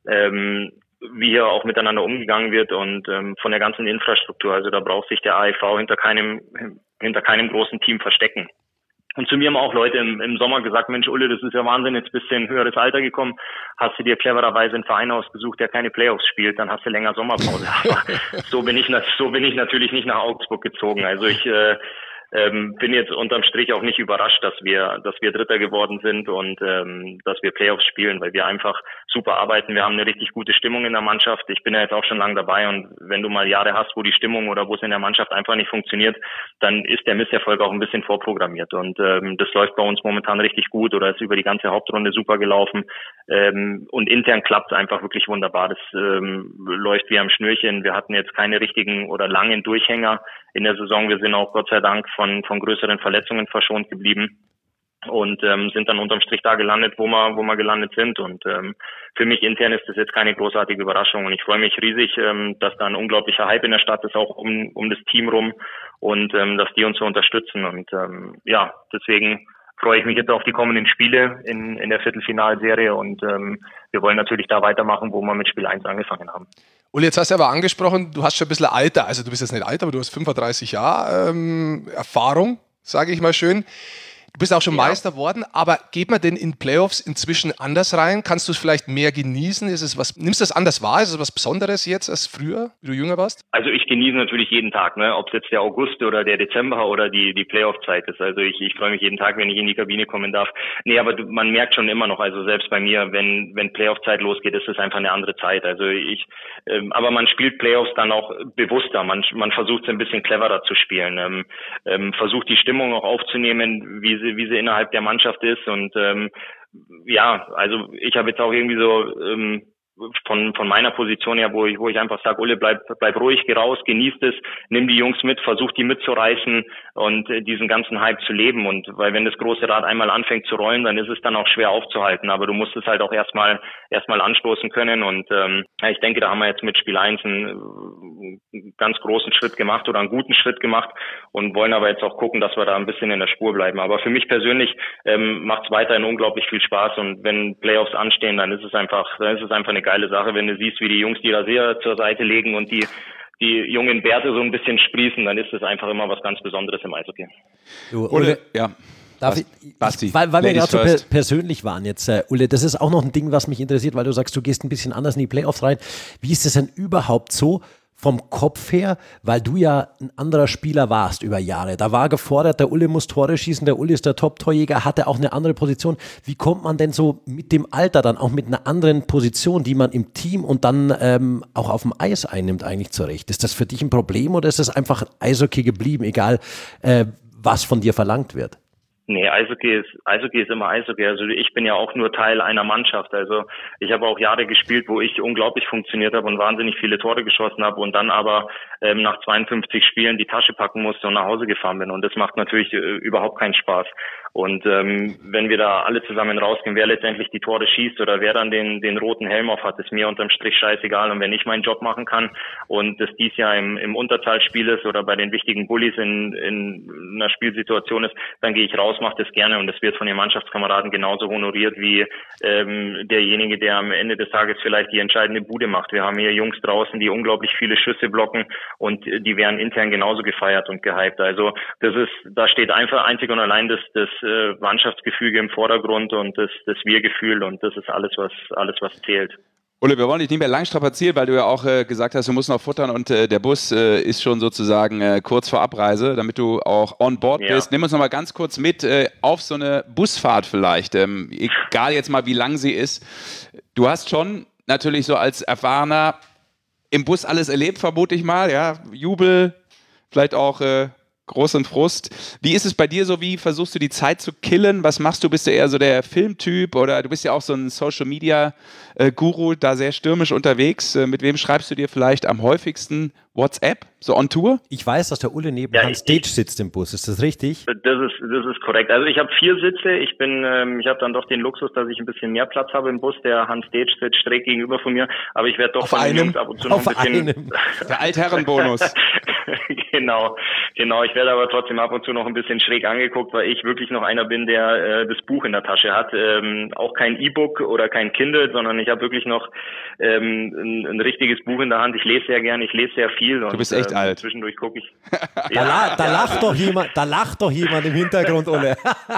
ähm, wie hier auch miteinander umgegangen wird und ähm, von der ganzen Infrastruktur. Also da braucht sich der A E V hinter keinem, hinter keinem großen Team verstecken. Und zu mir haben auch Leute im, im Sommer gesagt, Mensch, Ulle, das ist ja Wahnsinn, jetzt bist du in ein höheres Alter gekommen, hast du dir clevererweise einen Verein ausgesucht, der keine Playoffs spielt, dann hast du länger Sommerpause. Aber so bin ich, so bin ich natürlich nicht nach Augsburg gezogen. Also ich äh, ähm, bin jetzt unterm Strich auch nicht überrascht, dass wir, dass wir Dritter geworden sind und ähm, dass wir Playoffs spielen, weil wir einfach super arbeiten. Wir haben eine richtig gute Stimmung in der Mannschaft. Ich bin ja jetzt auch schon lange dabei und wenn du mal Jahre hast, wo die Stimmung oder wo es in der Mannschaft einfach nicht funktioniert, dann ist der Misserfolg auch ein bisschen vorprogrammiert und ähm, das läuft bei uns momentan richtig gut oder ist über die ganze Hauptrunde super gelaufen ähm, und intern klappt es einfach wirklich wunderbar. Das ähm, läuft wie am Schnürchen. Wir hatten jetzt keine richtigen oder langen Durchhänger in der Saison. Wir sind auch Gott sei Dank von von größeren Verletzungen verschont geblieben und ähm, sind dann unterm Strich da gelandet, wo wir wo wir gelandet sind. Und ähm, für mich intern ist das jetzt keine großartige Überraschung und ich freue mich riesig, ähm, dass da ein unglaublicher Hype in der Stadt ist, auch um um das Team rum und ähm, dass die uns so unterstützen. Und ähm, ja, deswegen freue ich mich jetzt auf die kommenden Spiele in in der Viertelfinalserie und ähm, wir wollen natürlich da weitermachen, wo wir mit Spiel eins angefangen haben. Uli, jetzt hast du aber angesprochen, du hast schon ein bisschen Alter, also du bist jetzt nicht alt, aber du hast fünfunddreißig Jahre ähm, Erfahrung, sage ich mal schön. Du bist auch schon ja. Meister worden, aber geht man denn in Playoffs inzwischen anders rein? Kannst du es vielleicht mehr genießen? Ist es was, nimmst du das anders wahr? Ist es was Besonderes jetzt als früher, wie du jünger warst? Also ich genieße natürlich jeden Tag, ne? Ob es jetzt der August oder der Dezember oder die die Playoff-Zeit ist. Also ich, ich freue mich jeden Tag, wenn ich in die Kabine kommen darf. Nee, aber du, man merkt schon immer noch, also selbst bei mir, wenn wenn Playoff-Zeit losgeht, ist es einfach eine andere Zeit. Also ich, ähm, aber man spielt Playoffs dann auch bewusster. Man man versucht es ein bisschen cleverer zu spielen, ähm, ähm, versucht die Stimmung auch aufzunehmen, wie sie wie sie innerhalb der Mannschaft ist und ähm, ja, also ich habe jetzt auch irgendwie so ähm, von von meiner Position her, wo ich wo ich einfach sage, Ulle, bleib bleib ruhig, geh raus, genießt es, nimm die Jungs mit, versuch die mitzureißen und äh, diesen ganzen Hype zu leben. Und weil wenn das große Rad einmal anfängt zu rollen, dann ist es dann auch schwer aufzuhalten. Aber du musst es halt auch erstmal erstmal anstoßen können. Und ähm, ja, ich denke, da haben wir jetzt mit Spiel eins einen, einen ganz großen Schritt gemacht oder einen guten Schritt gemacht und wollen aber jetzt auch gucken, dass wir da ein bisschen in der Spur bleiben. Aber für mich persönlich ähm, macht es weiterhin unglaublich viel Spaß. Und wenn Playoffs anstehen, dann ist es einfach, dann ist es einfach eine geile Sache, wenn du siehst, wie die Jungs die Rasierer zur Seite legen und die die jungen Bärte so ein bisschen sprießen, dann ist das einfach immer was ganz Besonderes im Eishockey. Du, Ulle, ja. Darf ich, Basti, weil, weil wir gerade so per, persönlich waren jetzt, äh, Ulle, das ist auch noch ein Ding, was mich interessiert, weil du sagst, du gehst ein bisschen anders in die Playoffs rein. Wie ist das denn überhaupt so vom Kopf her, weil du ja ein anderer Spieler warst über Jahre? Da war gefordert, der Ulle muss Tore schießen, der Ulle ist der Top-Torjäger, hatte auch eine andere Position. Wie kommt man denn so mit dem Alter dann auch mit einer anderen Position, die man im Team und dann ähm, auch auf dem Eis einnimmt, eigentlich zurecht? Ist das für dich ein Problem oder ist das einfach Eishockey geblieben, egal äh, was von dir verlangt wird? Nee, Eishockey ist, Eishockey ist immer Eishockey. Also ich bin ja auch nur Teil einer Mannschaft. Also ich habe auch Jahre gespielt, wo ich unglaublich funktioniert habe und wahnsinnig viele Tore geschossen habe und dann aber ähm, nach zweiundfünfzig Spielen die Tasche packen musste und nach Hause gefahren bin. Und das macht natürlich äh, überhaupt keinen Spaß. Und ähm, wenn wir da alle zusammen rausgehen, wer letztendlich die Tore schießt oder wer dann den den roten Helm auf hat, ist mir unterm Strich scheißegal. Und wenn ich meinen Job machen kann und das dies Jahr im, im Unterzahlspiel ist oder bei den wichtigen Bullies in, in einer Spielsituation ist, dann gehe ich raus, mache das gerne und das wird von den Mannschaftskameraden genauso honoriert wie ähm, derjenige, der am Ende des Tages vielleicht die entscheidende Bude macht. Wir haben hier Jungs draußen, die unglaublich viele Schüsse blocken und die werden intern genauso gefeiert und gehypt. Also das ist, da steht einfach einzig und allein das, das äh, Mannschaftsgefüge im Vordergrund und das, das Wir-Gefühl und das ist alles, was alles was zählt. Ole, wir wollen dich nicht mehr lang strapazieren, weil du ja auch äh, gesagt hast, du musst noch futtern und äh, der Bus äh, ist schon sozusagen äh, kurz vor Abreise, damit du auch on board Ja. bist. Nimm uns noch mal ganz kurz mit äh, auf so eine Busfahrt vielleicht, ähm, egal jetzt mal, wie lang sie ist. Du hast schon natürlich so als Erfahrener im Bus alles erlebt, vermute ich mal, ja, Jubel, vielleicht auch äh, großen Frust. Wie ist es bei dir so? Wie versuchst du die Zeit zu killen? Was machst du? Bist du eher so der Filmtyp oder du bist ja auch so ein Social-Media-Guru, da sehr stürmisch unterwegs. Äh, mit wem schreibst du dir vielleicht am häufigsten WhatsApp? So on Tour? Ich weiß, dass der Ulle neben Ja, Hans ich- Stage sitzt im Bus. Ist das richtig? Das ist, das ist korrekt. Also ich habe vier Sitze. Ich bin, ähm, ich habe dann doch den Luxus, dass ich ein bisschen mehr Platz habe im Bus. Der Hans Stage sitzt schräg gegenüber von mir. Aber ich werde doch Auf von den einem? Jungs ab und zu noch Auf ein bisschen. einem. Der Altherrenbonus. genau, genau. Ich werde aber trotzdem ab und zu noch ein bisschen schräg angeguckt, weil ich wirklich noch einer bin, der äh, das Buch in der Tasche hat. Ähm, auch kein E-Book oder kein Kindle, sondern ich habe wirklich noch ähm, ein, ein richtiges Buch in der Hand. Ich lese sehr gern, ich lese sehr viel. Und, Du bist echt ähm, alt. Zwischendurch gucke ich. Da, la da, lacht doch jemand, da lacht doch jemand im Hintergrund, Ulle.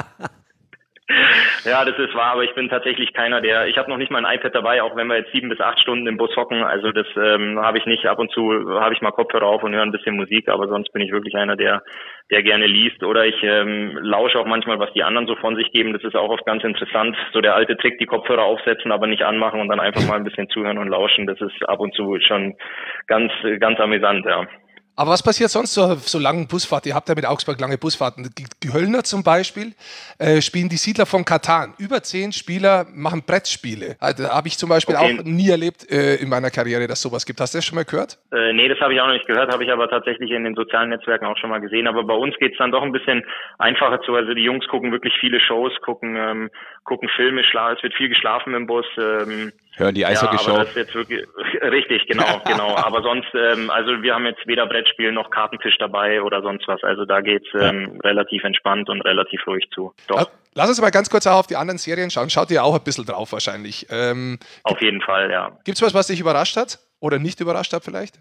Ja, das ist wahr, aber ich bin tatsächlich keiner, der, ich habe noch nicht mal ein iPad dabei, auch wenn wir jetzt sieben bis acht Stunden im Bus hocken, also das ähm, habe ich nicht. Ab und zu habe ich mal Kopfhörer auf und höre ein bisschen Musik, aber sonst bin ich wirklich einer, der der gerne liest, oder ich ähm, lausche auch manchmal, was die anderen so von sich geben. Das ist auch oft ganz interessant, so der alte Trick, die Kopfhörer aufsetzen, aber nicht anmachen und dann einfach mal ein bisschen zuhören und lauschen. Das ist ab und zu schon ganz ganz amüsant, ja. Aber was passiert sonst so, so langen Busfahrt? Ihr habt ja mit Augsburg lange Busfahrten. Die, die Höllner zum Beispiel äh, spielen die Siedler von Katan. Über zehn Spieler machen Brettspiele. Also, habe ich zum Beispiel Okay. auch nie erlebt äh, in meiner Karriere, dass sowas gibt. Hast du das schon mal gehört? Äh, nee, das habe ich auch noch nicht gehört, habe ich aber tatsächlich in den sozialen Netzwerken auch schon mal gesehen. Aber bei uns geht's dann doch ein bisschen einfacher zu. Also die Jungs gucken wirklich viele Shows, gucken ähm, gucken Filme, schla es wird viel geschlafen im Bus. Ähm, Hören die ja, Eishockey-Show. aber das ist jetzt wirklich richtig, genau, genau. Aber sonst, ähm, also wir haben jetzt weder Brettspiel noch Kartentisch dabei oder sonst was. Also da geht's ähm, relativ entspannt und relativ ruhig zu. Doch, La- Lass uns mal ganz kurz auch auf die anderen Serien schauen. Schaut ihr auch ein bisschen drauf wahrscheinlich. Ähm, auf jeden Fall, ja. Gibt es was, was dich überrascht hat? Oder nicht überrascht hat vielleicht?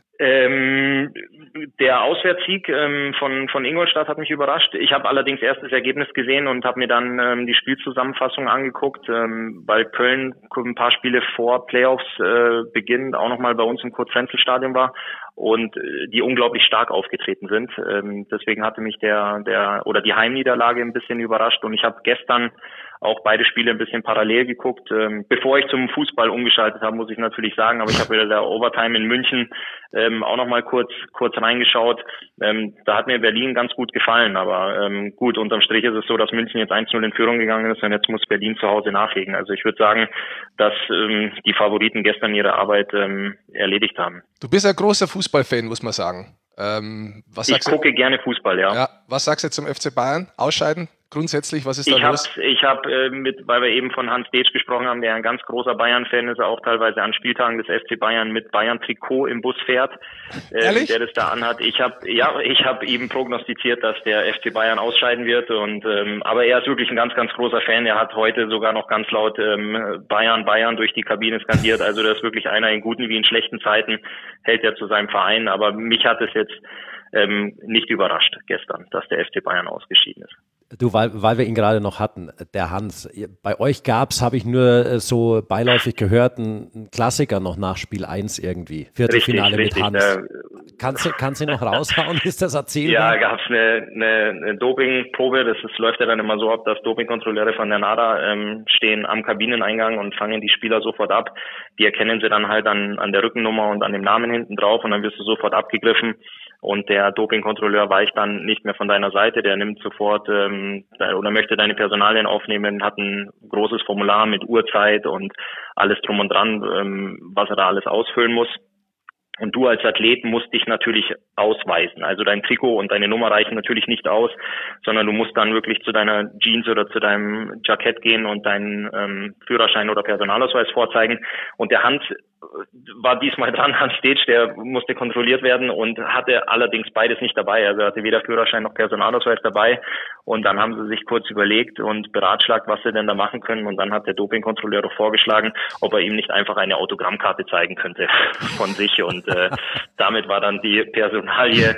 Ähm, der Auswärtssieg ähm, von von Ingolstadt hat mich überrascht. Ich habe allerdings erst das Ergebnis gesehen und habe mir dann ähm, die Spielzusammenfassung angeguckt, ähm, weil Köln ein paar Spiele vor Playoffs äh, Beginn auch nochmal bei uns im Kurt-Frenzel-Stadion war und äh, die unglaublich stark aufgetreten sind. Ähm, deswegen hatte mich der der oder die Heimniederlage ein bisschen überrascht und ich habe gestern auch beide Spiele ein bisschen parallel geguckt. Ähm, bevor ich zum Fußball umgeschaltet habe, muss ich natürlich sagen, aber ich habe wieder der Overtime in München ähm, auch nochmal kurz kurz reingeschaut. Ähm, da hat mir Berlin ganz gut gefallen, aber ähm, gut, unterm Strich ist es so, dass München jetzt eins null in Führung gegangen ist und jetzt muss Berlin zu Hause nachlegen. Also ich würde sagen, dass ähm, die Favoriten gestern ihre Arbeit ähm, erledigt haben. Du bist ein großer Fußballfan, muss man sagen. Ähm, was Ich sagst du? gucke gerne Fußball, ja. Ja, was sagst du zum F C Bayern? Ausscheiden? Grundsätzlich, was ist da Ich habe, los? ich hab, äh, mit, weil wir eben von Hans Deetsch gesprochen haben, der ein ganz großer Bayern-Fan ist, auch teilweise an Spieltagen des F C Bayern mit Bayern-Trikot im Bus fährt, äh, Ehrlich? der das da anhat. Ich habe, ja, ich habe eben prognostiziert, dass der F C Bayern ausscheiden wird. Und ähm, aber er ist wirklich ein ganz, ganz großer Fan. Er hat heute sogar noch ganz laut ähm, Bayern, Bayern durch die Kabine skandiert. Also das ist wirklich einer in guten wie in schlechten Zeiten hält er zu seinem Verein. Aber mich hat es jetzt ähm, nicht überrascht gestern, dass der F C Bayern ausgeschieden ist. Du, weil, weil wir ihn gerade noch hatten, der Hans, bei euch gab's, habe ich nur äh, so beiläufig gehört, einen Klassiker noch nach Spiel eins irgendwie, Viertelfinale mit richtig, Hans. äh, Kannst du kannst du noch raushauen, ist das Ja, erzählbar? gab es eine, eine, eine Dopingprobe. Das ist, läuft ja dann immer so ab, dass Dopingkontrolleure von der NADA ähm, stehen am Kabineneingang und fangen die Spieler sofort ab. Die erkennen sie dann halt an, an der Rückennummer und an dem Namen hinten drauf und dann wirst du sofort abgegriffen. Und der Dopingkontrolleur weicht dann nicht mehr von deiner Seite, der nimmt sofort ähm, oder möchte deine Personalien aufnehmen, hat ein großes Formular mit Uhrzeit und alles drum und dran, ähm, was er da alles ausfüllen muss. Und du als Athlet musst dich natürlich ausweisen. Also dein Trikot und deine Nummer reichen natürlich nicht aus, sondern du musst dann wirklich zu deiner Jeans oder zu deinem Jackett gehen und deinen ähm, Führerschein oder Personalausweis vorzeigen. Und der Hans war diesmal dran, Hans Deetsch, der musste kontrolliert werden und hatte allerdings beides nicht dabei. Also er hatte weder Führerschein noch Personalausweis dabei. Und dann haben sie sich kurz überlegt und beratschlagt, was sie denn da machen können. Und dann hat der Dopingkontrolleur doch vorgeschlagen, ob er ihm nicht einfach eine Autogrammkarte zeigen könnte von sich. Und äh, damit war dann die Personalie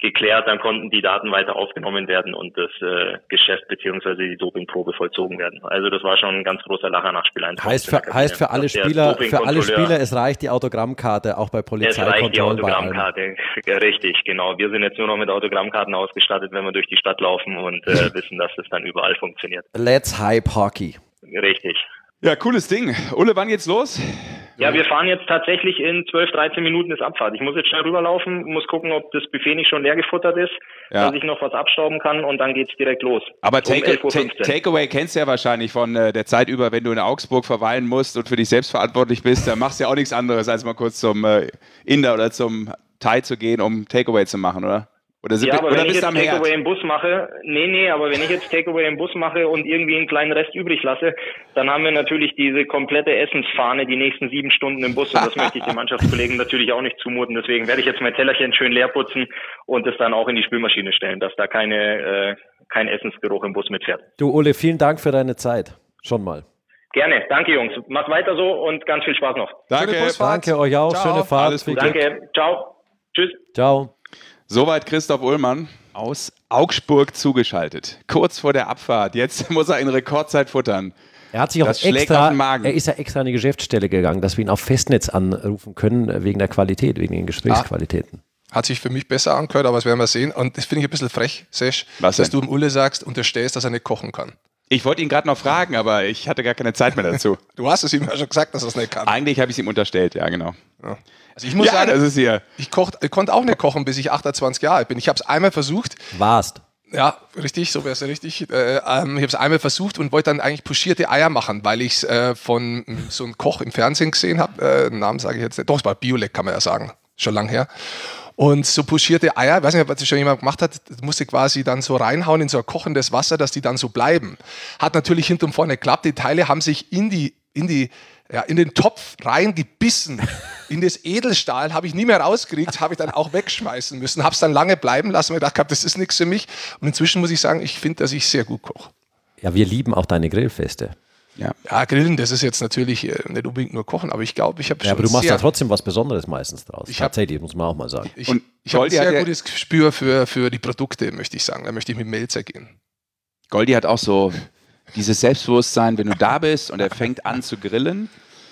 geklärt, dann konnten die Daten weiter aufgenommen werden und das äh, Geschäft beziehungsweise die Dopingprobe vollzogen werden. Also das war schon ein ganz großer Lacher nach Spiel eins. Heißt für, heißt für alle Spieler, für alle Spieler, es reicht die Autogrammkarte, auch bei Polizeikontrollen. Es reicht die Autogrammkarte, richtig, genau. Wir sind jetzt nur noch mit Autogrammkarten ausgestattet, wenn wir durch die Stadt laufen und äh, wissen, dass das dann überall funktioniert. Let's hype Hockey. Richtig. Ja, cooles Ding. Ulle, wann geht's los? Ja, wir fahren jetzt tatsächlich in zwölf, dreizehn Minuten ist Abfahrt. Ich muss jetzt schnell rüberlaufen, muss gucken, ob das Buffet nicht schon leer gefuttert ist, ja. dass ich noch was abstauben kann und dann geht's direkt los. Aber Take, um take, Takeaway kennst du ja wahrscheinlich von äh, der Zeit über, wenn du in Augsburg verweilen musst und für dich selbst verantwortlich bist, dann machst du ja auch nichts anderes, als mal kurz zum äh, Inder oder zum Thai zu gehen, um Takeaway zu machen, oder? Oder, ja, aber oder wenn ich bist jetzt Takeaway im Bus mache, nee, nee, aber wenn ich jetzt Takeaway im Bus mache und irgendwie einen kleinen Rest übrig lasse, dann haben wir natürlich diese komplette Essensfahne die nächsten sieben Stunden im Bus und das möchte ich den Mannschaftskollegen natürlich auch nicht zumuten. Deswegen werde ich jetzt mein Tellerchen schön leer putzen und es dann auch in die Spülmaschine stellen, dass da keine äh, kein Essensgeruch im Bus mitfährt. Du, Ole, vielen Dank für deine Zeit. Schon mal. Gerne. Danke, Jungs. Macht weiter so und ganz viel Spaß noch. Danke. Danke euch auch. Ciao. Schöne Fahrt. Alles Gute. Danke. Ciao. Tschüss. Ciao. Soweit Christoph Ullmann aus Augsburg zugeschaltet. Kurz vor der Abfahrt. Jetzt muss er in Rekordzeit futtern. Er hat sich auch Das schlägt extra, auf den Magen. er ist ja extra an die Geschäftsstelle gegangen, dass wir ihn auf Festnetz anrufen können, wegen der Qualität, wegen den Gesprächsqualitäten. Ah, hat sich für mich besser angehört, aber das werden wir sehen. Und das finde ich ein bisschen frech, Sesh, Was dass denn? du dem Ulle sagst, unterstellst, dass er nicht kochen kann. Ich wollte ihn gerade noch fragen, aber ich hatte gar keine Zeit mehr dazu. Du hast es ihm ja schon gesagt, dass er es nicht kann. Eigentlich habe ich es ihm unterstellt, ja genau. Ja. Also ich muss Ja, sagen, das ist hier. ich, koch, ich konnte auch nicht kochen, bis ich achtundzwanzig Jahre alt bin. Ich habe es einmal versucht. Warst. Ja, richtig, so wäre es richtig. Äh, ähm, ich habe es einmal versucht und wollte dann eigentlich pochierte Eier machen, weil ich es äh, von m, so einem Koch im Fernsehen gesehen habe. Äh, Namen sage ich jetzt nicht. Doch, es war Biolek, kann man ja sagen. Schon lang her. Und so pochierte Eier, ich weiß nicht, ob das schon jemand gemacht hat, musste quasi dann so reinhauen in so ein kochendes Wasser, dass die dann so bleiben. Hat natürlich hinten und vorne geklappt. Die Teile haben sich in die, in die, ja, in den Topf reingebissen. In das Edelstahl habe ich nie mehr rausgekriegt, habe ich dann auch wegschmeißen müssen. Habe es dann lange bleiben lassen, weil ich gedacht habe, das ist nichts für mich. Und inzwischen muss ich sagen, ich finde, dass ich sehr gut koche. Ja, wir lieben auch deine Grillfeste. Ja. Ja, Grillen, das ist jetzt natürlich äh, nicht unbedingt nur Kochen, aber ich glaube, ich habe schon Ja, aber du machst sehr, da trotzdem was Besonderes meistens draus. Ich hab- Tatsächlich, muss man auch mal sagen. ich, Und ich habe ein Goldi hat sehr ja- gutes Gespür für, für die Produkte, möchte ich sagen. Da möchte ich mit Melzer gehen. Goldi hat auch so dieses Selbstbewusstsein, wenn du da bist und er fängt an zu grillen,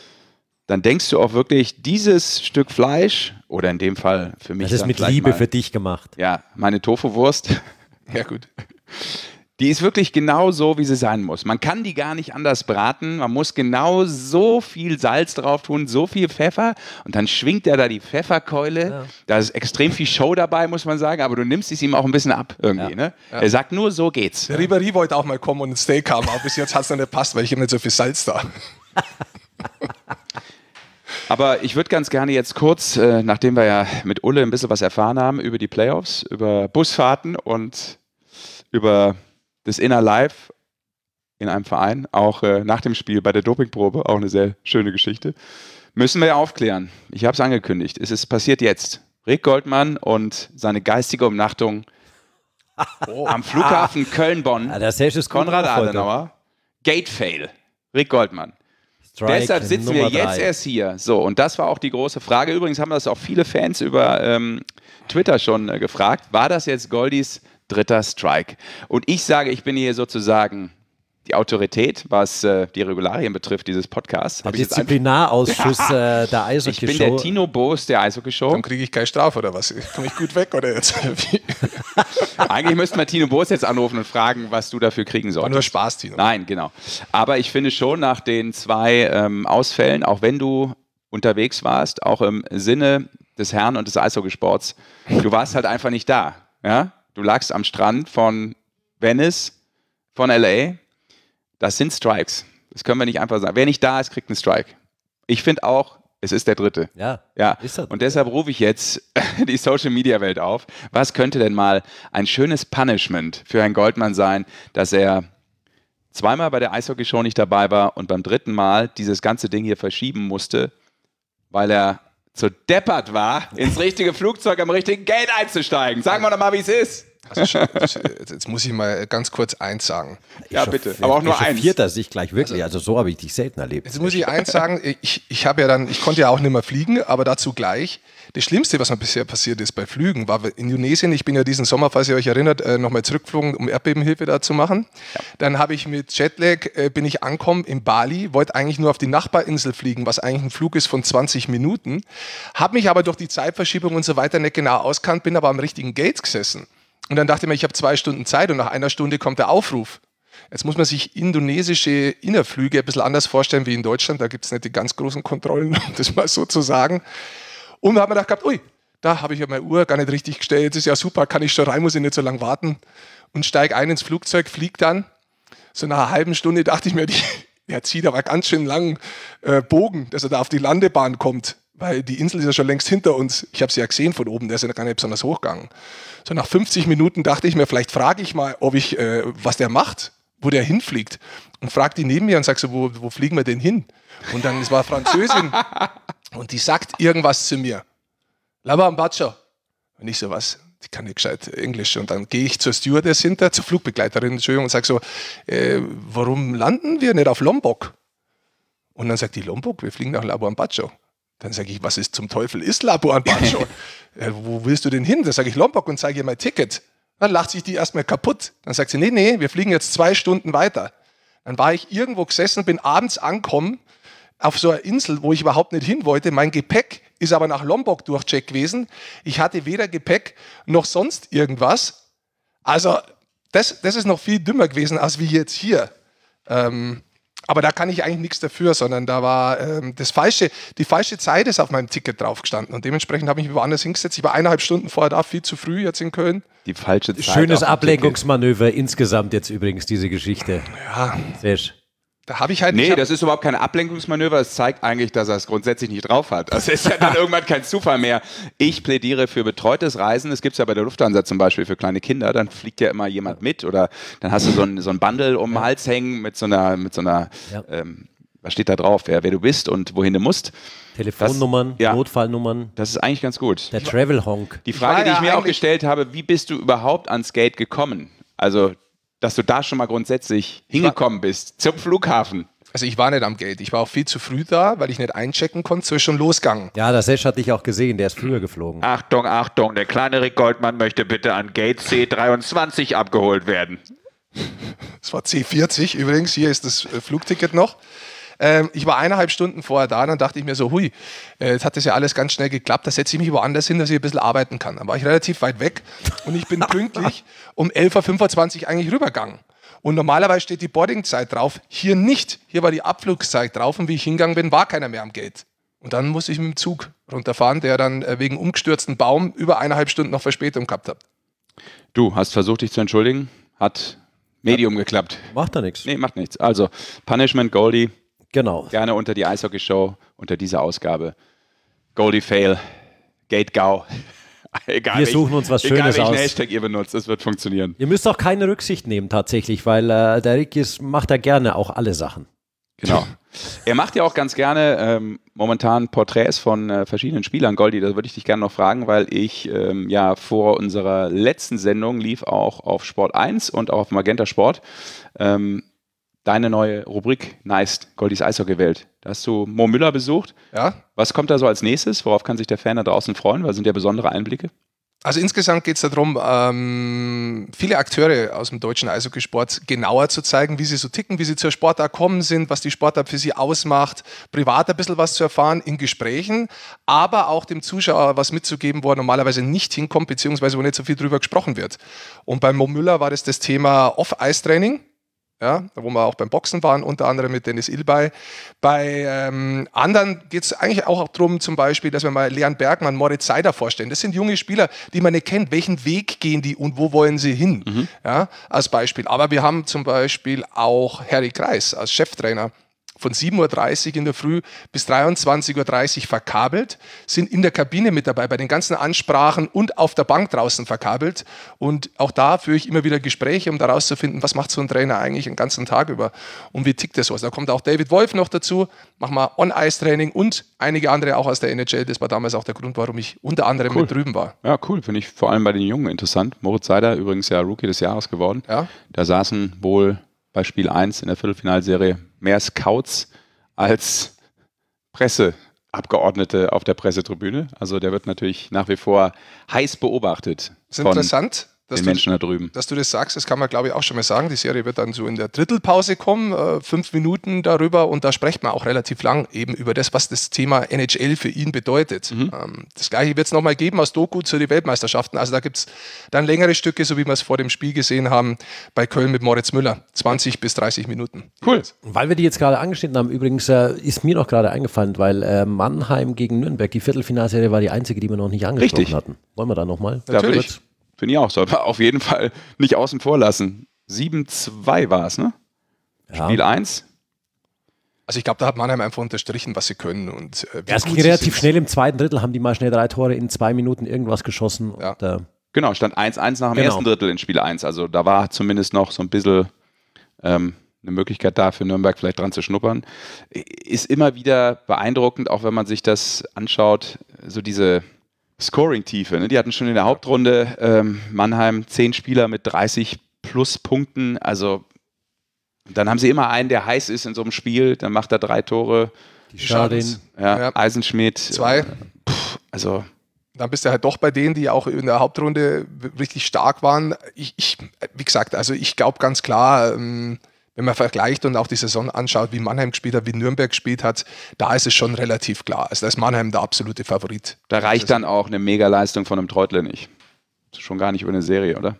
dann denkst du auch wirklich, dieses Stück Fleisch, oder in dem Fall für mich Das ist dann mit vielleicht Liebe mal, für dich gemacht. ja, meine Tofu-Wurst, Ja, gut. die ist wirklich genau so, wie sie sein muss. Man kann die gar nicht anders braten, man muss genau so viel Salz drauf tun, so viel Pfeffer und dann schwingt er da die Pfefferkeule. Ja. Da ist extrem viel Show dabei, muss man sagen, aber du nimmst es ihm auch ein bisschen ab irgendwie. Ja. Ne? Er sagt nur, so geht's. Der Ribéry wollte auch mal kommen und ein Steak haben, aber bis jetzt hat es noch nicht gepasst, weil ich habe nicht so viel Salz da. Aber ich würde ganz gerne jetzt kurz, äh, nachdem wir ja mit Ulle ein bisschen was erfahren haben über die Playoffs, über Busfahrten und über das Inner Life in einem Verein, auch äh, nach dem Spiel bei der Dopingprobe, auch eine sehr schöne Geschichte, müssen wir ja aufklären. Ich habe es angekündigt, es ist passiert jetzt. Rick Goldmann und seine geistige Umnachtung am Flughafen Köln-Bonn, Ja, der Serge ist gut Konrad drauf heute. Adenauer, Gate-Fail, Rick Goldmann. Strike Deshalb sitzen Nummer wir jetzt drei. erst hier. So, und das war auch die große Frage. Übrigens haben das auch viele Fans über ähm, Twitter schon äh, gefragt. War das jetzt Goldis dritter Strike? Und ich sage, ich bin hier sozusagen die Autorität, was äh, die Regularien betrifft, dieses Podcasts. Der Hab ich jetzt einfach- Disziplinarausschuss äh, der ich bin Eishockey-Show. der Tino Boos der Eishockey-Show. Dann kriege ich keine Strafe oder was? Komme ich gut weg oder jetzt? Wie? Eigentlich müssten wir Tino Boos jetzt anrufen und fragen, was du dafür kriegen War solltest. nur Spaß, Tino. Nein, genau. Aber ich finde schon nach den zwei ähm, Ausfällen, auch wenn du unterwegs warst, auch im Sinne des Herren und des Eishockeysports, du warst halt einfach nicht da. Ja? Du lagst am Strand von Venice, von L A. Das sind Strikes. Das können wir nicht einfach sagen. Wer nicht da ist, kriegt einen Strike. Ich finde auch, es ist der dritte. Ja, Ja, ist er. und deshalb rufe ich jetzt die Social-Media-Welt auf. Was könnte denn mal ein schönes Punishment für Herrn Goldmann sein, dass er zweimal bei der Eishockey-Show nicht dabei war und beim dritten Mal dieses ganze Ding hier verschieben musste, weil er zu deppert war, ins richtige Flugzeug am richtigen Gate einzusteigen. Sagen wir doch mal, wie es ist. Also, jetzt muss ich mal ganz kurz eins sagen. Ja, bitte, aber auch nur eins. Echauffiert er sich gleich wirklich, also so habe ich dich selten erlebt. Jetzt muss ich eins sagen, ich, ich habe ja dann, ich konnte ja auch nicht mehr fliegen, aber dazu gleich. Das Schlimmste, was mir bisher passiert ist bei Flügen, war in Indonesien. Ich bin ja diesen Sommer, falls ihr euch erinnert, nochmal zurückgeflogen, um Erdbebenhilfe da zu machen. Ja. Dann habe ich mit Jetlag, äh, bin ich angekommen in Bali, wollte eigentlich nur auf die Nachbarinsel fliegen, was eigentlich ein Flug ist von zwanzig Minuten. Habe mich aber durch die Zeitverschiebung und so weiter nicht genau auskannt, bin aber am richtigen Gate gesessen. Und dann dachte ich mir, ich habe zwei Stunden Zeit und nach einer Stunde kommt der Aufruf. Jetzt muss man sich indonesische Innerflüge ein bisschen anders vorstellen wie in Deutschland. Da gibt es nicht die ganz großen Kontrollen, um das mal so zu sagen. Und da hat man gedacht, ui, da habe ich ja meine Uhr gar nicht richtig gestellt. Das ist ja super, kann ich schon rein, muss ich nicht so lange warten. Und steige ein ins Flugzeug, fliege dann. So nach einer halben Stunde dachte ich mir, die, der zieht aber ganz schön langen äh, Bogen, dass er da auf die Landebahn kommt. Weil die Insel ist ja schon längst hinter uns. Ich habe sie ja gesehen von oben, der ist ja gar nicht besonders hochgegangen. So nach fünfzig Minuten dachte ich mir, vielleicht frage ich mal, ob ich, äh, was der macht, wo der hinfliegt. Und frage die neben mir und sage so, wo, wo fliegen wir denn hin? Und dann, es war Französin. Und die sagt irgendwas zu mir. Lava Ambacho. Und ich so, was? Die kann nicht gescheit Englisch. Und dann gehe ich zur Stewardess hinter, zur Flugbegleiterin, Entschuldigung, und sage so, äh, warum landen wir nicht auf Lombok? Und dann sagt die, Lombok, wir fliegen nach Lava Ambacho. Dann sage ich, was ist zum Teufel ist Lava Ambacho? äh, wo willst du denn hin? Dann sage ich Lombok und zeige ihr mein Ticket. Dann lacht sich die erstmal kaputt. Dann sagt sie, nee, nee, wir fliegen jetzt zwei Stunden weiter. Dann war ich irgendwo gesessen, bin abends angekommen, auf so einer Insel, wo ich überhaupt nicht hin wollte. Mein Gepäck ist aber nach Lombok durchcheckt gewesen. Ich hatte weder Gepäck noch sonst irgendwas. Also das, das ist noch viel dümmer gewesen, als wie jetzt hier. Ähm, aber da kann ich eigentlich nichts dafür, sondern da war ähm, das falsche, die falsche Zeit ist auf meinem Ticket drauf gestanden. Und dementsprechend habe ich mich woanders hingesetzt. Ich war eineinhalb Stunden vorher da, viel zu früh jetzt in Köln. Die falsche Zeit. Schönes Ablenkungsmanöver insgesamt jetzt übrigens, diese Geschichte. Ja. Sehr schön. Da habe ich halt. Nee, ich hab das ist überhaupt kein Ablenkungsmanöver. Es zeigt eigentlich, dass er es grundsätzlich nicht drauf hat. Also es ist ja dann irgendwann kein Zufall mehr. Ich plädiere für betreutes Reisen. Das gibt es ja bei der Lufthansa zum Beispiel für kleine Kinder. Dann fliegt ja immer jemand mit oder dann hast du so ein, so ein Bundle um den ja. Hals hängen mit so einer, mit so einer ja. ähm, was steht da drauf, wer, wer du bist und wohin du musst. Telefonnummern, das, ja, Notfallnummern. Das ist eigentlich ganz gut. Der Travel Honk. Die Frage, die ich mir auch gestellt habe, wie bist du überhaupt ans Gate gekommen? Also, dass du da schon mal grundsätzlich hingekommen bist, zum Flughafen. Also ich war nicht am Gate, ich war auch viel zu früh da, weil ich nicht einchecken konnte, so ist schon losgegangen. Ja, der Sesh hatte ich auch gesehen, der ist früher geflogen. Achtung, Achtung, der kleine Rick Goldmann möchte bitte an Gate C dreiundzwanzig abgeholt werden. Das war C vierzig übrigens, hier ist das Flugticket noch. Ähm, ich war eineinhalb Stunden vorher da, dann dachte ich mir so, hui, äh, jetzt hat das ja alles ganz schnell geklappt, da setze ich mich woanders hin, dass ich ein bisschen arbeiten kann. Dann war ich relativ weit weg und ich bin pünktlich um elf Uhr fünfundzwanzig eigentlich rübergegangen. Und normalerweise steht die Boardingzeit drauf, hier nicht. Hier war die Abflugszeit drauf und wie ich hingegangen bin, war keiner mehr am Gate. Und dann musste ich mit dem Zug runterfahren, der dann wegen umgestürzten Baum über eineinhalb Stunden noch Verspätung gehabt hat. Du hast versucht, dich zu entschuldigen, hat Medium ja. geklappt. Macht da nichts. Nee, macht nichts. Also, Punishment Goldie. Genau. Gerne unter die Eishockey-Show, unter dieser Ausgabe. Goldie Fail, Gate Gau. Egal, wir suchen uns was Schönes aus. Egal, welchen Hashtag ihr benutzt, es wird funktionieren. Ihr müsst auch keine Rücksicht nehmen tatsächlich, weil äh, der Rick ist, macht da gerne auch alle Sachen. Genau. Er macht ja auch ganz gerne ähm, momentan Porträts von äh, verschiedenen Spielern. Goldie, da würde ich dich gerne noch fragen, weil ich ähm, ja vor unserer letzten Sendung lief auch auf Sport eins und auch auf Magenta Sport ähm, deine neue Rubrik Nice, Goldies Eishockey-Welt. Da hast du Mo Müller besucht. Ja. Was kommt da so als nächstes? Worauf kann sich der Fan da draußen freuen? Weil es sind ja besondere Einblicke. Also insgesamt geht es darum, ähm, viele Akteure aus dem deutschen Eishockeysport genauer zu zeigen, wie sie so ticken, wie sie zur Sportart gekommen sind, was die Sportart für sie ausmacht, privat ein bisschen was zu erfahren in Gesprächen, aber auch dem Zuschauer was mitzugeben, wo er normalerweise nicht hinkommt, beziehungsweise wo nicht so viel drüber gesprochen wird. Und bei Mo Müller war das das Thema Off-Eis-Training. Ja, wo wir auch beim Boxen waren, unter anderem mit Dennis Ilbay. Bei ähm, anderen geht es eigentlich auch darum, zum Beispiel, dass wir mal Leon Bergmann, Moritz Seider vorstellen. Das sind junge Spieler, die man nicht kennt. Welchen Weg gehen die und wo wollen sie hin? Mhm. Ja, als Beispiel. Aber wir haben zum Beispiel auch Harry Kreis als Cheftrainer von sieben Uhr dreißig in der Früh bis dreiundzwanzig Uhr dreißig verkabelt, sind in der Kabine mit dabei, bei den ganzen Ansprachen und auf der Bank draußen verkabelt. Und auch da führe ich immer wieder Gespräche, um daraus zu finden, was macht so ein Trainer eigentlich den ganzen Tag über und wie tickt das so. Also da kommt auch David Wolf noch dazu, machen wir On-Ice-Training und einige andere auch aus der N H L. Das war damals auch der Grund, warum ich unter anderem Cool. mit drüben war. Ja, cool. Finde ich vor allem bei den Jungen interessant. Moritz Seider, übrigens ja Rookie des Jahres geworden. Ja. Da saßen wohl bei Spiel eins in der Viertelfinalserie mehr Scouts als Presseabgeordnete auf der Pressetribüne. Also der wird natürlich nach wie vor heiß beobachtet. Das ist interessant, dass den du, Menschen da drüben. dass du das sagst. Das kann man, glaube ich, auch schon mal sagen. Die Serie wird dann so in der Drittelpause kommen, äh, fünf Minuten darüber. Und da spricht man auch relativ lang eben über das, was das Thema N H L für ihn bedeutet. Mhm. Ähm, das Gleiche wird es nochmal geben aus Doku zu den Weltmeisterschaften. Also da gibt es dann längere Stücke, so wie wir es vor dem Spiel gesehen haben, bei Köln mit Moritz Müller. zwanzig bis dreißig Minuten. Cool. Weil wir die jetzt gerade angeschnitten haben, übrigens äh, ist mir noch gerade eingefallen, weil äh, Mannheim gegen Nürnberg, die Viertelfinalserie war die einzige, die wir noch nicht angesprochen Richtig. hatten. Wollen wir da nochmal? Natürlich. Finde ich auch. Soll man auf jeden Fall nicht außen vor lassen. sieben zwei war es, ne? Ja. Spiel eins. Also ich glaube, da hat Mannheim einfach unterstrichen, was sie können. Und, äh, wie Ja, es gut ging sie relativ sind. schnell im zweiten Drittel, haben die mal schnell drei Tore in zwei Minuten irgendwas geschossen. Ja. Und, äh, Genau, stand eins eins nach dem Genau. ersten Drittel in Spiel eins. Also da war zumindest noch so ein bisschen ähm, eine Möglichkeit da, für Nürnberg vielleicht dran zu schnuppern. Ist immer wieder beeindruckend, auch wenn man sich das anschaut, so diese Scoring-Tiefe. Ne? Die hatten schon in der Hauptrunde ähm, Mannheim zehn Spieler mit dreißig plus Punkten. Also dann haben sie immer einen, der heiß ist in so einem Spiel. Dann macht er drei Tore. die Schadin. Ja, Ja. Eisenschmidt. Zwei. Pff, also Dann bist du halt doch bei denen, die auch in der Hauptrunde richtig stark waren. Ich, ich wie gesagt, also ich glaube ganz klar, ähm, wenn man vergleicht und auch die Saison anschaut, wie Mannheim gespielt hat, wie Nürnberg gespielt hat, da ist es schon relativ klar. Also da ist Mannheim der absolute Favorit. da reicht dann auch eine Megaleistung von einem Treutle nicht. Schon gar nicht über eine Serie, oder?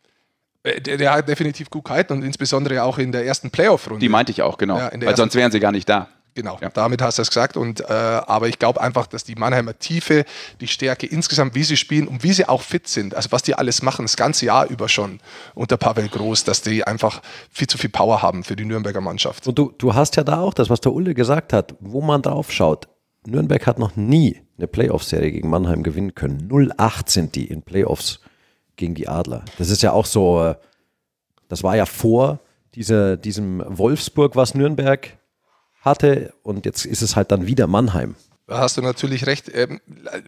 Äh, Der, der hat definitiv gut gehalten und insbesondere auch in der ersten Playoff-Runde. Die meinte ich auch, genau. Ja, in der Weil sonst wären sie gar nicht da. Genau, Ja. damit hast du es gesagt. Und, äh, aber ich glaube einfach, dass die Mannheimer Tiefe, die Stärke insgesamt, wie sie spielen und wie sie auch fit sind, also was die alles machen, das ganze Jahr über schon unter Pavel Groß, dass die einfach viel zu viel Power haben für die Nürnberger Mannschaft. Und du, du hast ja da auch das, was der Ulle gesagt hat, wo man drauf schaut. Nürnberg hat noch nie eine Playoff-Serie gegen Mannheim gewinnen können. null acht sind die in Playoffs gegen die Adler. Das ist ja auch so, äh, das war ja vor dieser, diesem Wolfsburg, was Nürnberg hatte, und jetzt ist es halt dann wieder Mannheim. Da hast du natürlich recht. Ähm,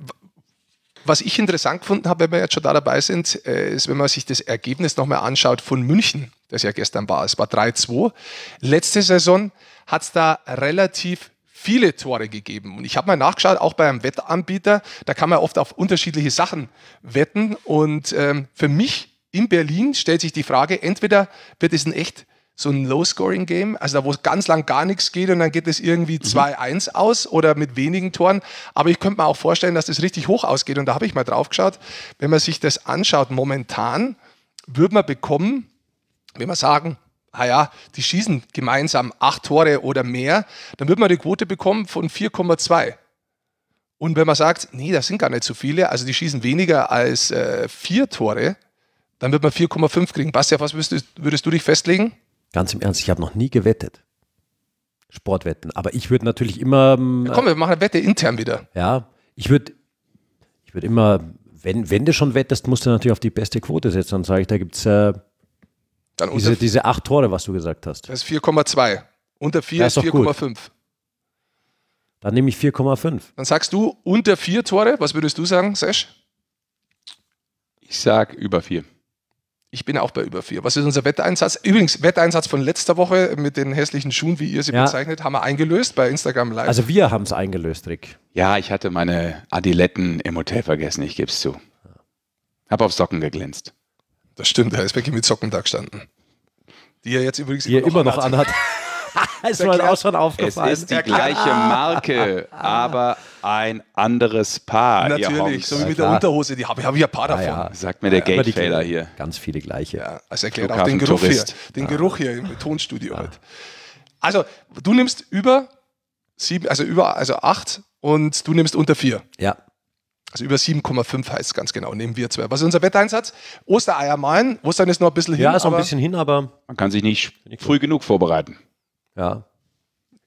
was ich interessant gefunden habe, wenn wir jetzt schon da dabei sind, äh, ist, wenn man sich das Ergebnis nochmal anschaut von München, das ja gestern war. Es war drei zwei. Letzte Saison hat es da relativ viele Tore gegeben. Und ich habe mal nachgeschaut, auch bei einem Wettanbieter, da kann man oft auf unterschiedliche Sachen wetten. Und ähm, für mich in Berlin stellt sich die Frage, entweder wird es ein echt so ein Low-Scoring-Game, also da, wo es ganz lang gar nichts geht und dann geht es irgendwie zwei eins aus oder mit wenigen Toren. Aber ich könnte mir auch vorstellen, dass das richtig hoch ausgeht. Und da habe ich mal drauf geschaut, wenn man sich das anschaut, momentan würde man bekommen, wenn wir sagen, naja, die schießen gemeinsam acht Tore oder mehr, dann würde man eine Quote bekommen von vier Komma zwei. Und wenn man sagt, nee, das sind gar nicht so viele, also die schießen weniger als äh, vier Tore, dann wird man vier Komma fünf kriegen. Basti, auf was würdest du, würdest du dich festlegen? Ganz im Ernst, ich habe noch nie gewettet. Sportwetten. Aber ich würde natürlich immer. Ähm, Ja, komm, wir machen eine Wette intern wieder. Ja, ich würde ich würd immer, wenn, wenn du schon wettest, musst du natürlich auf die beste Quote setzen. Dann sage ich, da gibt es äh, Dann diese, unter, diese acht Tore, was du gesagt hast. das ist vier Komma zwei. Unter vier Ja, ist ist doch vier Komma fünf. Dann nehme ich vier Komma fünf. Dann sagst du unter vier Tore. Was würdest du sagen, Sesh? Ich sag über vier. Ich bin auch bei über vier. Was ist unser Wetteinsatz? Übrigens, Wetteinsatz von letzter Woche mit den hässlichen Schuhen, wie ihr sie Ja. bezeichnet, haben wir eingelöst bei Instagram Live. Also wir haben es eingelöst, Rick. Ja, ich hatte meine Adiletten im Hotel vergessen, ich gebe es zu. Hab auf Socken geglänzt. Das stimmt, er ist wirklich mit Socken da gestanden. Die er jetzt übrigens Die er immer noch anhat. anhat. ist mir halt auch schon Es aufgefallen. ist die gleiche Marke, aber ein anderes Paar. ihr Natürlich, Honks. so wie mit klar. der Unterhose, die habe ich, hab ich ja ein paar davon. ja. Ja, Sagt mir der Aber die Gatefailer kennen hier. Ganz viele gleiche. also erklärt auch den Geruch hier, Flughafen-Tourist. den Geruch hier im Tonstudio heute. Also, du nimmst über sieben, also über, also acht und du nimmst unter vier. Ja. Also über sieben Komma fünf heißt es ganz genau, nehmen wir zwei. Was ist unser Wetteinsatz? Ostereier malen. Ostern ist noch ein bisschen hin. Ja, ist noch ein aber bisschen hin, aber Man kann sich nicht früh genug vorbereiten. ja.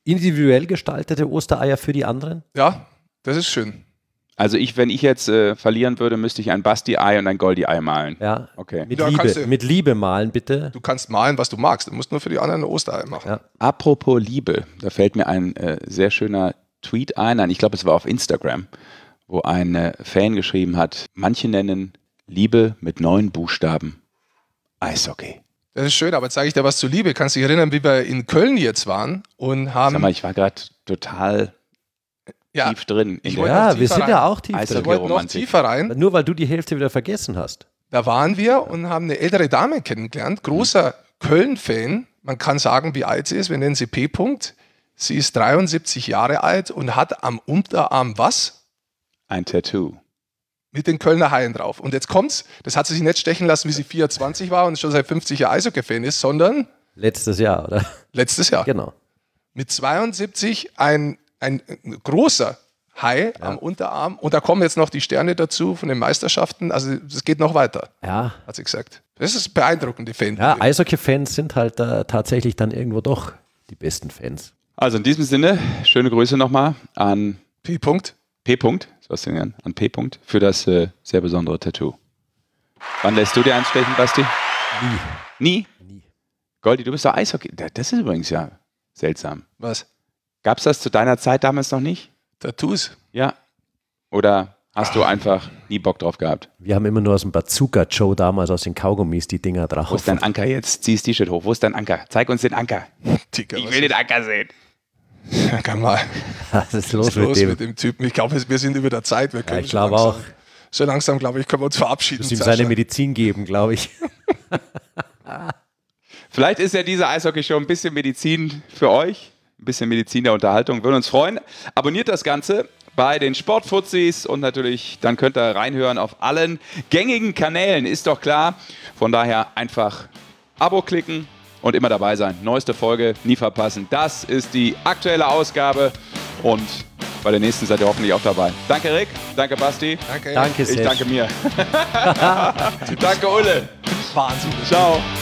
individuell gestaltete Ostereier für die anderen? Ja, das ist schön. Also ich, wenn ich jetzt äh, verlieren würde, müsste ich ein Basti-Ei und ein Goldi-Ei malen. Ja, Okay. mit, Ja, kannst Liebe, du- mit Liebe malen, bitte. Du kannst malen, was du magst. Du musst nur für die anderen ein Osterei machen. Ja. Apropos Liebe, da fällt mir ein äh, sehr schöner Tweet ein, Nein, ich glaube, es war auf Instagram, wo ein äh, Fan geschrieben hat, manche nennen Liebe mit neun Buchstaben Eishockey. Das ist schön, aber jetzt sage ich dir was zu Liebe. Kannst du dich erinnern, wie wir in Köln jetzt waren und haben... Sag mal, ich war gerade total ja, tief drin. In ich der wollte Ja, noch wir tiefer sind rein. ja auch tief Eishockey. drin. Wir wollten noch Romantik. tiefer rein. Nur weil du die Hälfte wieder vergessen hast. Da waren wir und haben eine ältere Dame kennengelernt, großer Köln-Fan. Man kann sagen, wie alt sie ist. Wir nennen sie P. -Punkt. Sie ist dreiundsiebzig Jahre alt und hat am Unterarm was? Ein Tattoo. Mit den Kölner Haien drauf. Und jetzt kommt's, das hat sie sich nicht stechen lassen, wie sie vierundzwanzig war und schon seit fünfzig Jahren Eishockey-Fan ist, sondern Letztes Jahr, oder? letztes Jahr. Genau. Mit zweiundsiebzig ein, ein großer Hai am Unterarm. Und da kommen jetzt noch die Sterne dazu von den Meisterschaften. Also es geht noch weiter, Ja, hat sie gesagt. Das ist beeindruckend, die Fan. ja Eishockey-Fans sind halt äh, tatsächlich dann irgendwo doch die besten Fans. Also in diesem Sinne, schöne Grüße nochmal an P. -Punkt. P. -Punkt, Sebastian, an P. -Punkt für das äh, sehr besondere Tattoo. Wann lässt du dir einstechen, Basti? Nie. Nie? Nie. Goldi, du bist doch Eishockey. Das ist übrigens ja seltsam. Was? Gab es das zu deiner Zeit damals noch nicht? Tattoos. Ja. Oder hast du einfach nie Bock drauf gehabt? Wir haben immer nur aus dem Bazooka Joe damals aus den Kaugummis die Dinger Wo drauf. ist dein Anker jetzt? Zieh das T-Shirt hoch. Wo ist dein Anker? Zeig uns den Anker. Digga, Ich was will den Anker sehen. ist- Ja, kann mal. Was ist los, Was ist los mit dem? mit dem Typen? Ich glaube, wir sind über der Zeit. Wir können ich schon glaube langsam- auch. So langsam, glaube ich, können wir uns verabschieden. Muss ihm Sascha. seine Medizin geben, glaube ich. Vielleicht ist ja diese Eishockey-Show ein bisschen Medizin für euch. Ein bisschen Medizin der Unterhaltung. Würden uns freuen. Abonniert das Ganze bei den Sportfuzis und natürlich, dann könnt ihr reinhören auf allen gängigen Kanälen, ist doch klar. Von daher einfach Abo klicken und immer dabei sein. Neueste Folge, nie verpassen. Das ist die aktuelle Ausgabe und bei der nächsten seid ihr hoffentlich auch dabei. Danke Rick, danke Basti, Danke. Danke ich sehr. danke mir. Danke Ulle. Wahnsinn. Ciao.